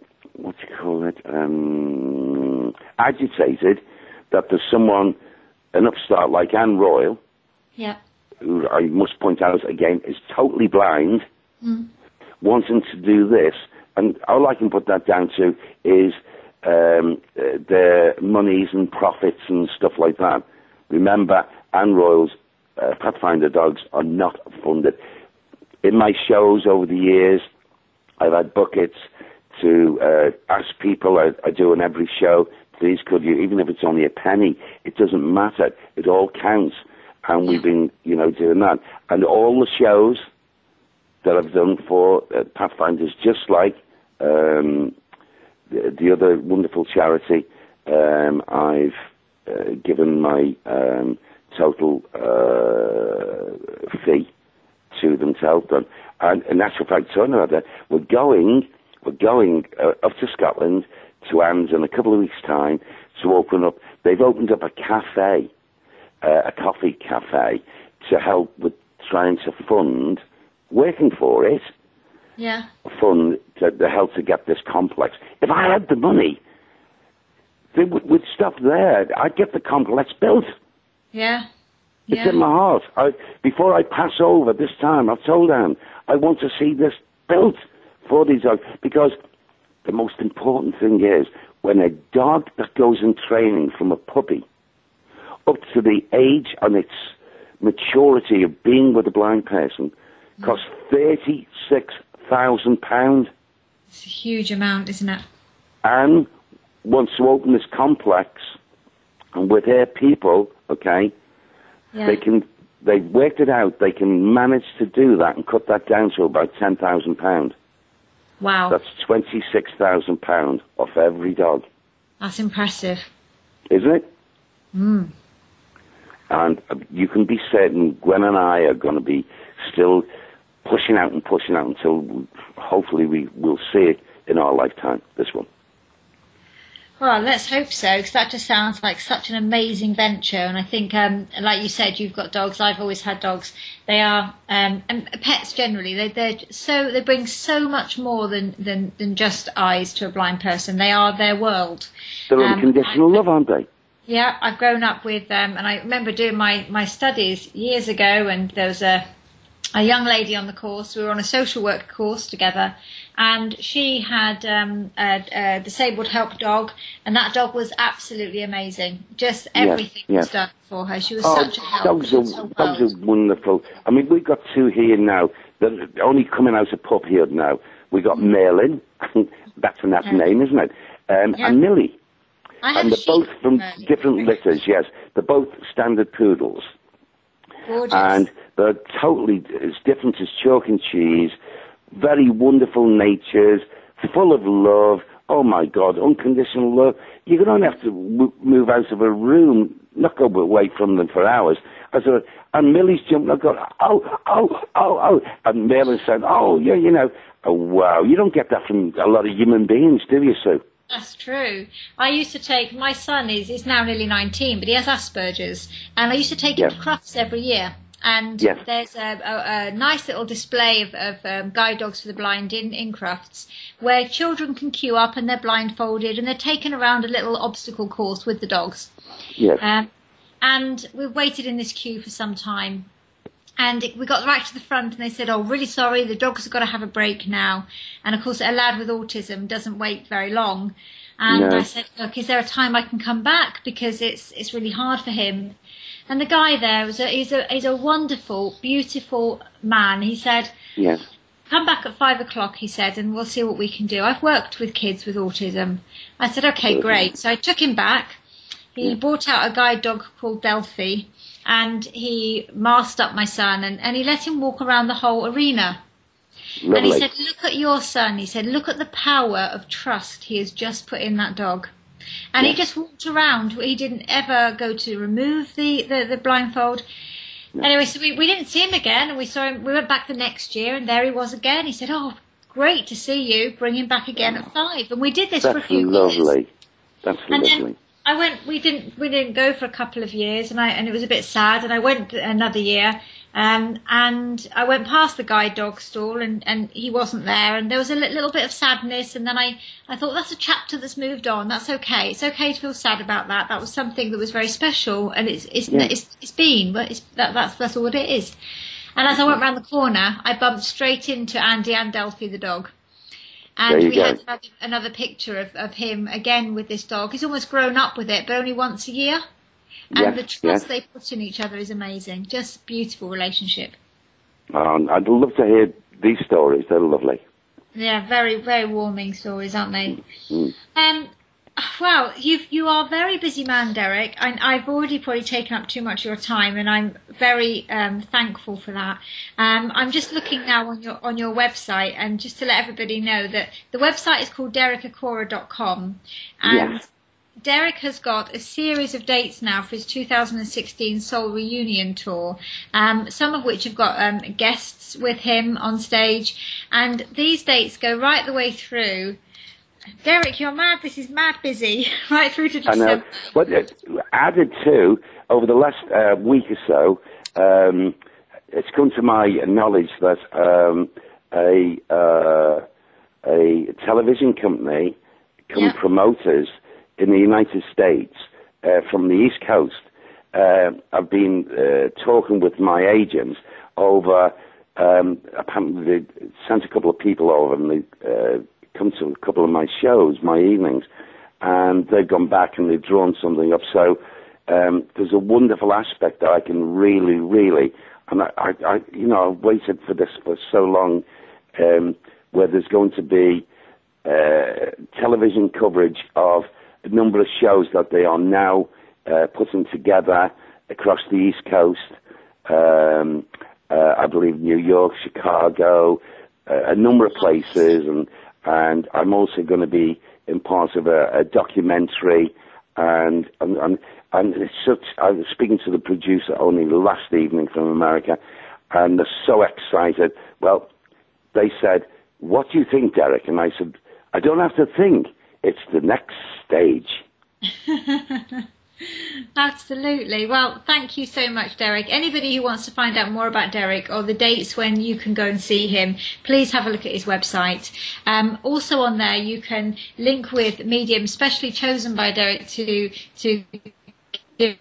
agitated that there's someone, an upstart like Anne Royal, who I must point out again is totally blind, wanting to do this. And all I can put that down to is their monies and profits and stuff like that. Remember, Anne Royal's Pathfinder dogs are not funded. in my shows over the years, I've had buckets to ask people. I do in every show, please could you, even if it's only a penny, it doesn't matter. It all counts. And we've been, doing that. And all the shows that I've done for Pathfinders, just like the other wonderful charity, I've given my total fee to them to help them. And in actual fact, we're going up to Scotland to Anne's in a couple of weeks' time to open up. They've opened up a cafe, a coffee cafe, to help with trying to fund, working for it. Yeah. Fund to help to get this complex. If I had the money, we'd stop there. I'd get the complex built. Yeah. It's in my heart. Before I pass over this time, I've told Anne, I want to see this built for these dogs, because the most important thing is when a dog that goes in training from a puppy up to the age and its maturity of being with a blind person costs £36,000. It's a huge amount, isn't it? Anne wants to open this complex, and with her people, okay, they've worked it out, they can manage to do that and cut that down to about £10,000. Wow. That's £26,000 off every dog. That's impressive. Isn't it? Mm. And you can be certain Gwen and I are going to be still pushing out until hopefully we will see it in our lifetime, this one. Well, let's hope so, because that just sounds like such an amazing venture. And I think, like you said, you've got dogs. I've always had dogs. They are, and pets generally, they bring so much more than just eyes to a blind person. They are their world. They're unconditional love, aren't they? Yeah, I've grown up with them, and I remember doing my studies years ago, and there was a young lady on the course. We were on a social work course together, and she had a disabled help dog, and that dog was absolutely amazing. Just everything was done for her. She was such a help. Dogs are wonderful. I mean, we've got two here now that are only coming out of puphood now. We got Merlin, that's a nice name, isn't it? And Millie. And they're both from different litters, yes. They're both standard poodles. Gorgeous. And they're totally as different as chalk and cheese, very wonderful natures, full of love. Oh, my God, unconditional love. You're going to have to move out of a room, not go away from them for hours. And Millie's jumping, I've got, oh. And Merlin said, oh, yeah, oh, wow. You don't get that from a lot of human beings, do you, Sue? That's true. I used to take, my son is now nearly 19, but he has Asperger's, and I used to take him to Crufts every year. And there's a nice little display of guide dogs for the blind in Crufts, where children can queue up and they're blindfolded and they're taken around a little obstacle course with the dogs. Yes. And we've waited in this queue for some time. And we got right to the front, and they said, oh, really sorry, the dogs have got to have a break now. And, of course, a lad with autism doesn't wait very long. And I said, look, is there a time I can come back? Because it's really hard for him. And the guy there, he's a wonderful, beautiful man. He said, come back at 5 o'clock, he said, and we'll see what we can do. I've worked with kids with autism. I said, okay, great. So I took him back. He brought out a guide dog called Delphi. And he masked up my son, and he let him walk around the whole arena. Lovely. And he said, look at your son. He said, look at the power of trust he has just put in that dog. And he just walked around. He didn't ever go to remove the blindfold. No. Anyway, so we didn't see him again, and we saw him. We went back the next year, and there he was again. He said, oh, great to see you. Bring him back again at 5. And we did this for a few years. That's lovely. We didn't go for a couple of years, and it was a bit sad. And I went another year, and I went past the guide dog stall, and he wasn't there, and there was a little bit of sadness. And then I thought, that's a chapter that's moved on. That's okay. It's okay to feel sad about that. That was something that was very special, and it's been, but that's all it is. And as I went round the corner, I bumped straight into Andy and Delphi the dog. And we had another picture of him again with this dog. He's almost grown up with it, but only once a year. And the trust they put in each other is amazing. Just beautiful relationship. I'd love to hear these stories. They're lovely. Yeah, very, very warming stories, aren't they? Mm. Well, you are a very busy man, Derek, and I've already probably taken up too much of your time, and I'm very thankful for that. I'm just looking now on your website, and just to let everybody know that the website is called DerekAcora.com, and Yes. Derek has got a series of dates now for his 2016 Soul Reunion Tour, some of which have got guests with him on stage, and these dates go right the way through. Derek, you're mad. This is mad busy, right through to December. I know. But added to, over the last week or so, it's come to my knowledge that a television company, promoters in the United States from the East Coast, I've been talking with my agents over, apparently they sent a couple of people over and they come to a couple of my shows, my evenings, and they've gone back and they've drawn something up. So there's a wonderful aspect that I can really, and I I've waited for this for so long, where there's going to be television coverage of a number of shows that they are now putting together across the East Coast. I believe New York, Chicago, a number of places, and I'm also going to be in part of a documentary, and it's such. I was speaking to the producer only last evening from America, and they're so excited. Well, they said, "What do you think, Derek?" And I said, "I don't have to think. It's the next stage." Absolutely. Well, thank you so much, Derek. Anybody who wants to find out more about Derek or the dates when you can go and see him, please have a look at his website. Also on there, you can link with mediums specially chosen by Derek to give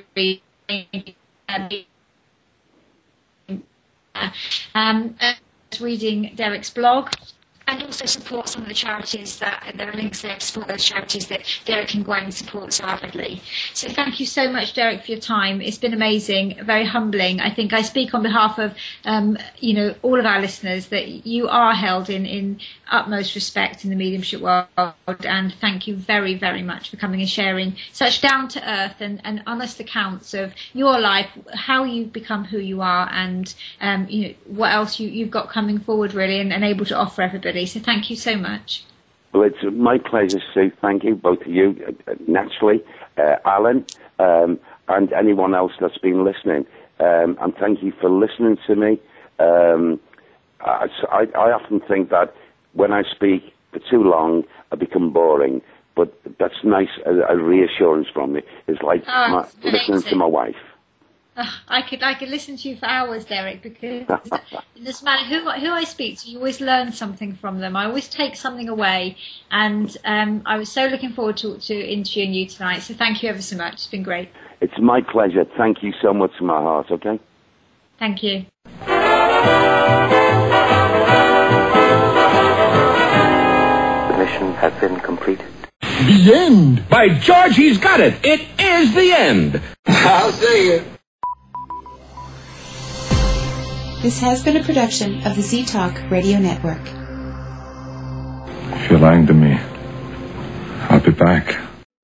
reading Derek's blog. And also support some of the charities that there are links there to support those charities that Derek can go and support so avidly. So thank you so much, Derek, for your time. It's been amazing, very humbling. I think I speak on behalf of all of our listeners that you are held in utmost respect in the mediumship world. And thank you very, very much for coming and sharing such down to earth and honest accounts of your life, how you've become who you are, and what else you've got coming forward, really, and able to offer everybody. So thank you so much. Well, it's my pleasure, Sue. Thank you, both of you, naturally, Alan, and anyone else that's been listening. And thank you for listening to me. I often think that when I speak for too long, I become boring. But that's nice, a reassurance from me. It's like listening to my wife. I could listen to you for hours, Derek, because in this matter, who I speak to, you always learn something from them. I always take something away, and I was so looking forward to interviewing you tonight. So thank you ever so much. It's been great. It's my pleasure. Thank you so much from my heart. Okay. Thank you. The mission has been completed. The end. By George, he's got it. It is the end. I'll say it. This has been a production of the Z-Talk Radio Network. If you're lying to me, I'll be back.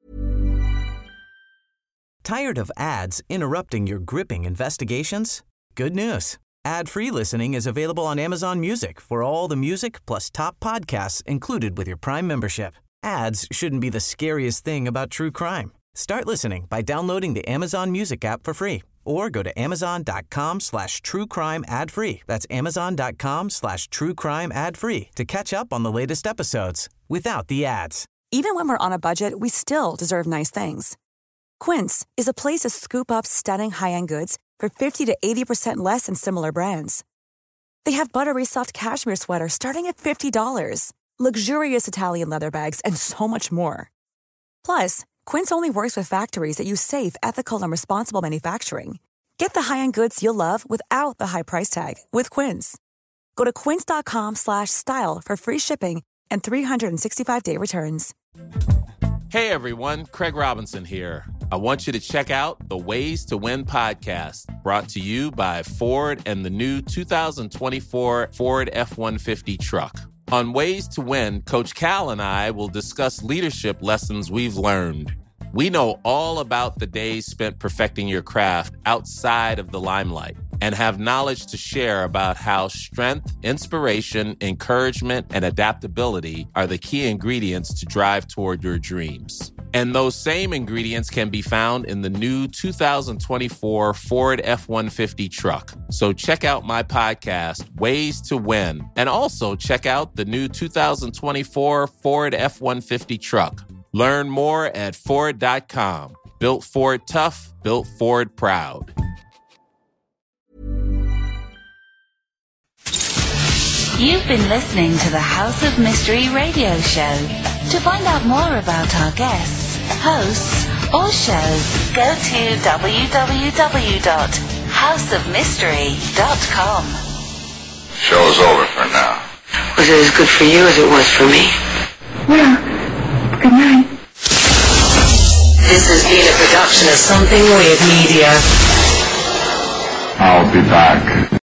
Tired of ads interrupting your gripping investigations? Good news. Ad-free listening is available on Amazon Music for all the music plus top podcasts included with your Prime membership. Ads shouldn't be the scariest thing about true crime. Start listening by downloading the Amazon Music app for free or go to amazon.com/truecrime ad-free. That's amazon.com/truecrime ad-free to catch up on the latest episodes without the ads. Even when we're on a budget, we still deserve nice things. Quince is a place to scoop up stunning high-end goods for 50 to 80% less than similar brands. They have buttery soft cashmere sweaters starting at $50, luxurious Italian leather bags, and so much more. Plus, Quince only works with factories that use safe, ethical, and responsible manufacturing. Get the high-end goods you'll love without the high price tag with Quince. Go to quince.com/style for free shipping and 365-day returns. Hey everyone, Craig Robinson here. I want you to check out the Ways to Win podcast, brought to you by Ford and the new 2024 Ford F-150 truck. On Ways to Win, Coach Cal and I will discuss leadership lessons we've learned. We know all about the days spent perfecting your craft outside of the limelight and have knowledge to share about how strength, inspiration, encouragement, and adaptability are the key ingredients to drive toward your dreams. And those same ingredients can be found in the new 2024 Ford F-150 truck. So check out my podcast, Ways to Win, and also check out the new 2024 Ford F-150 truck. Learn more at Ford.com. Built Ford tough, built Ford proud. You've been listening to the House of Mystery radio show. To find out more about our guests, hosts, or show, go to www.houseofmystery.com. Show's over for now. Was it as good for you as it was for me? Well, good night. This has been a production of Something Weird Media. I'll be back.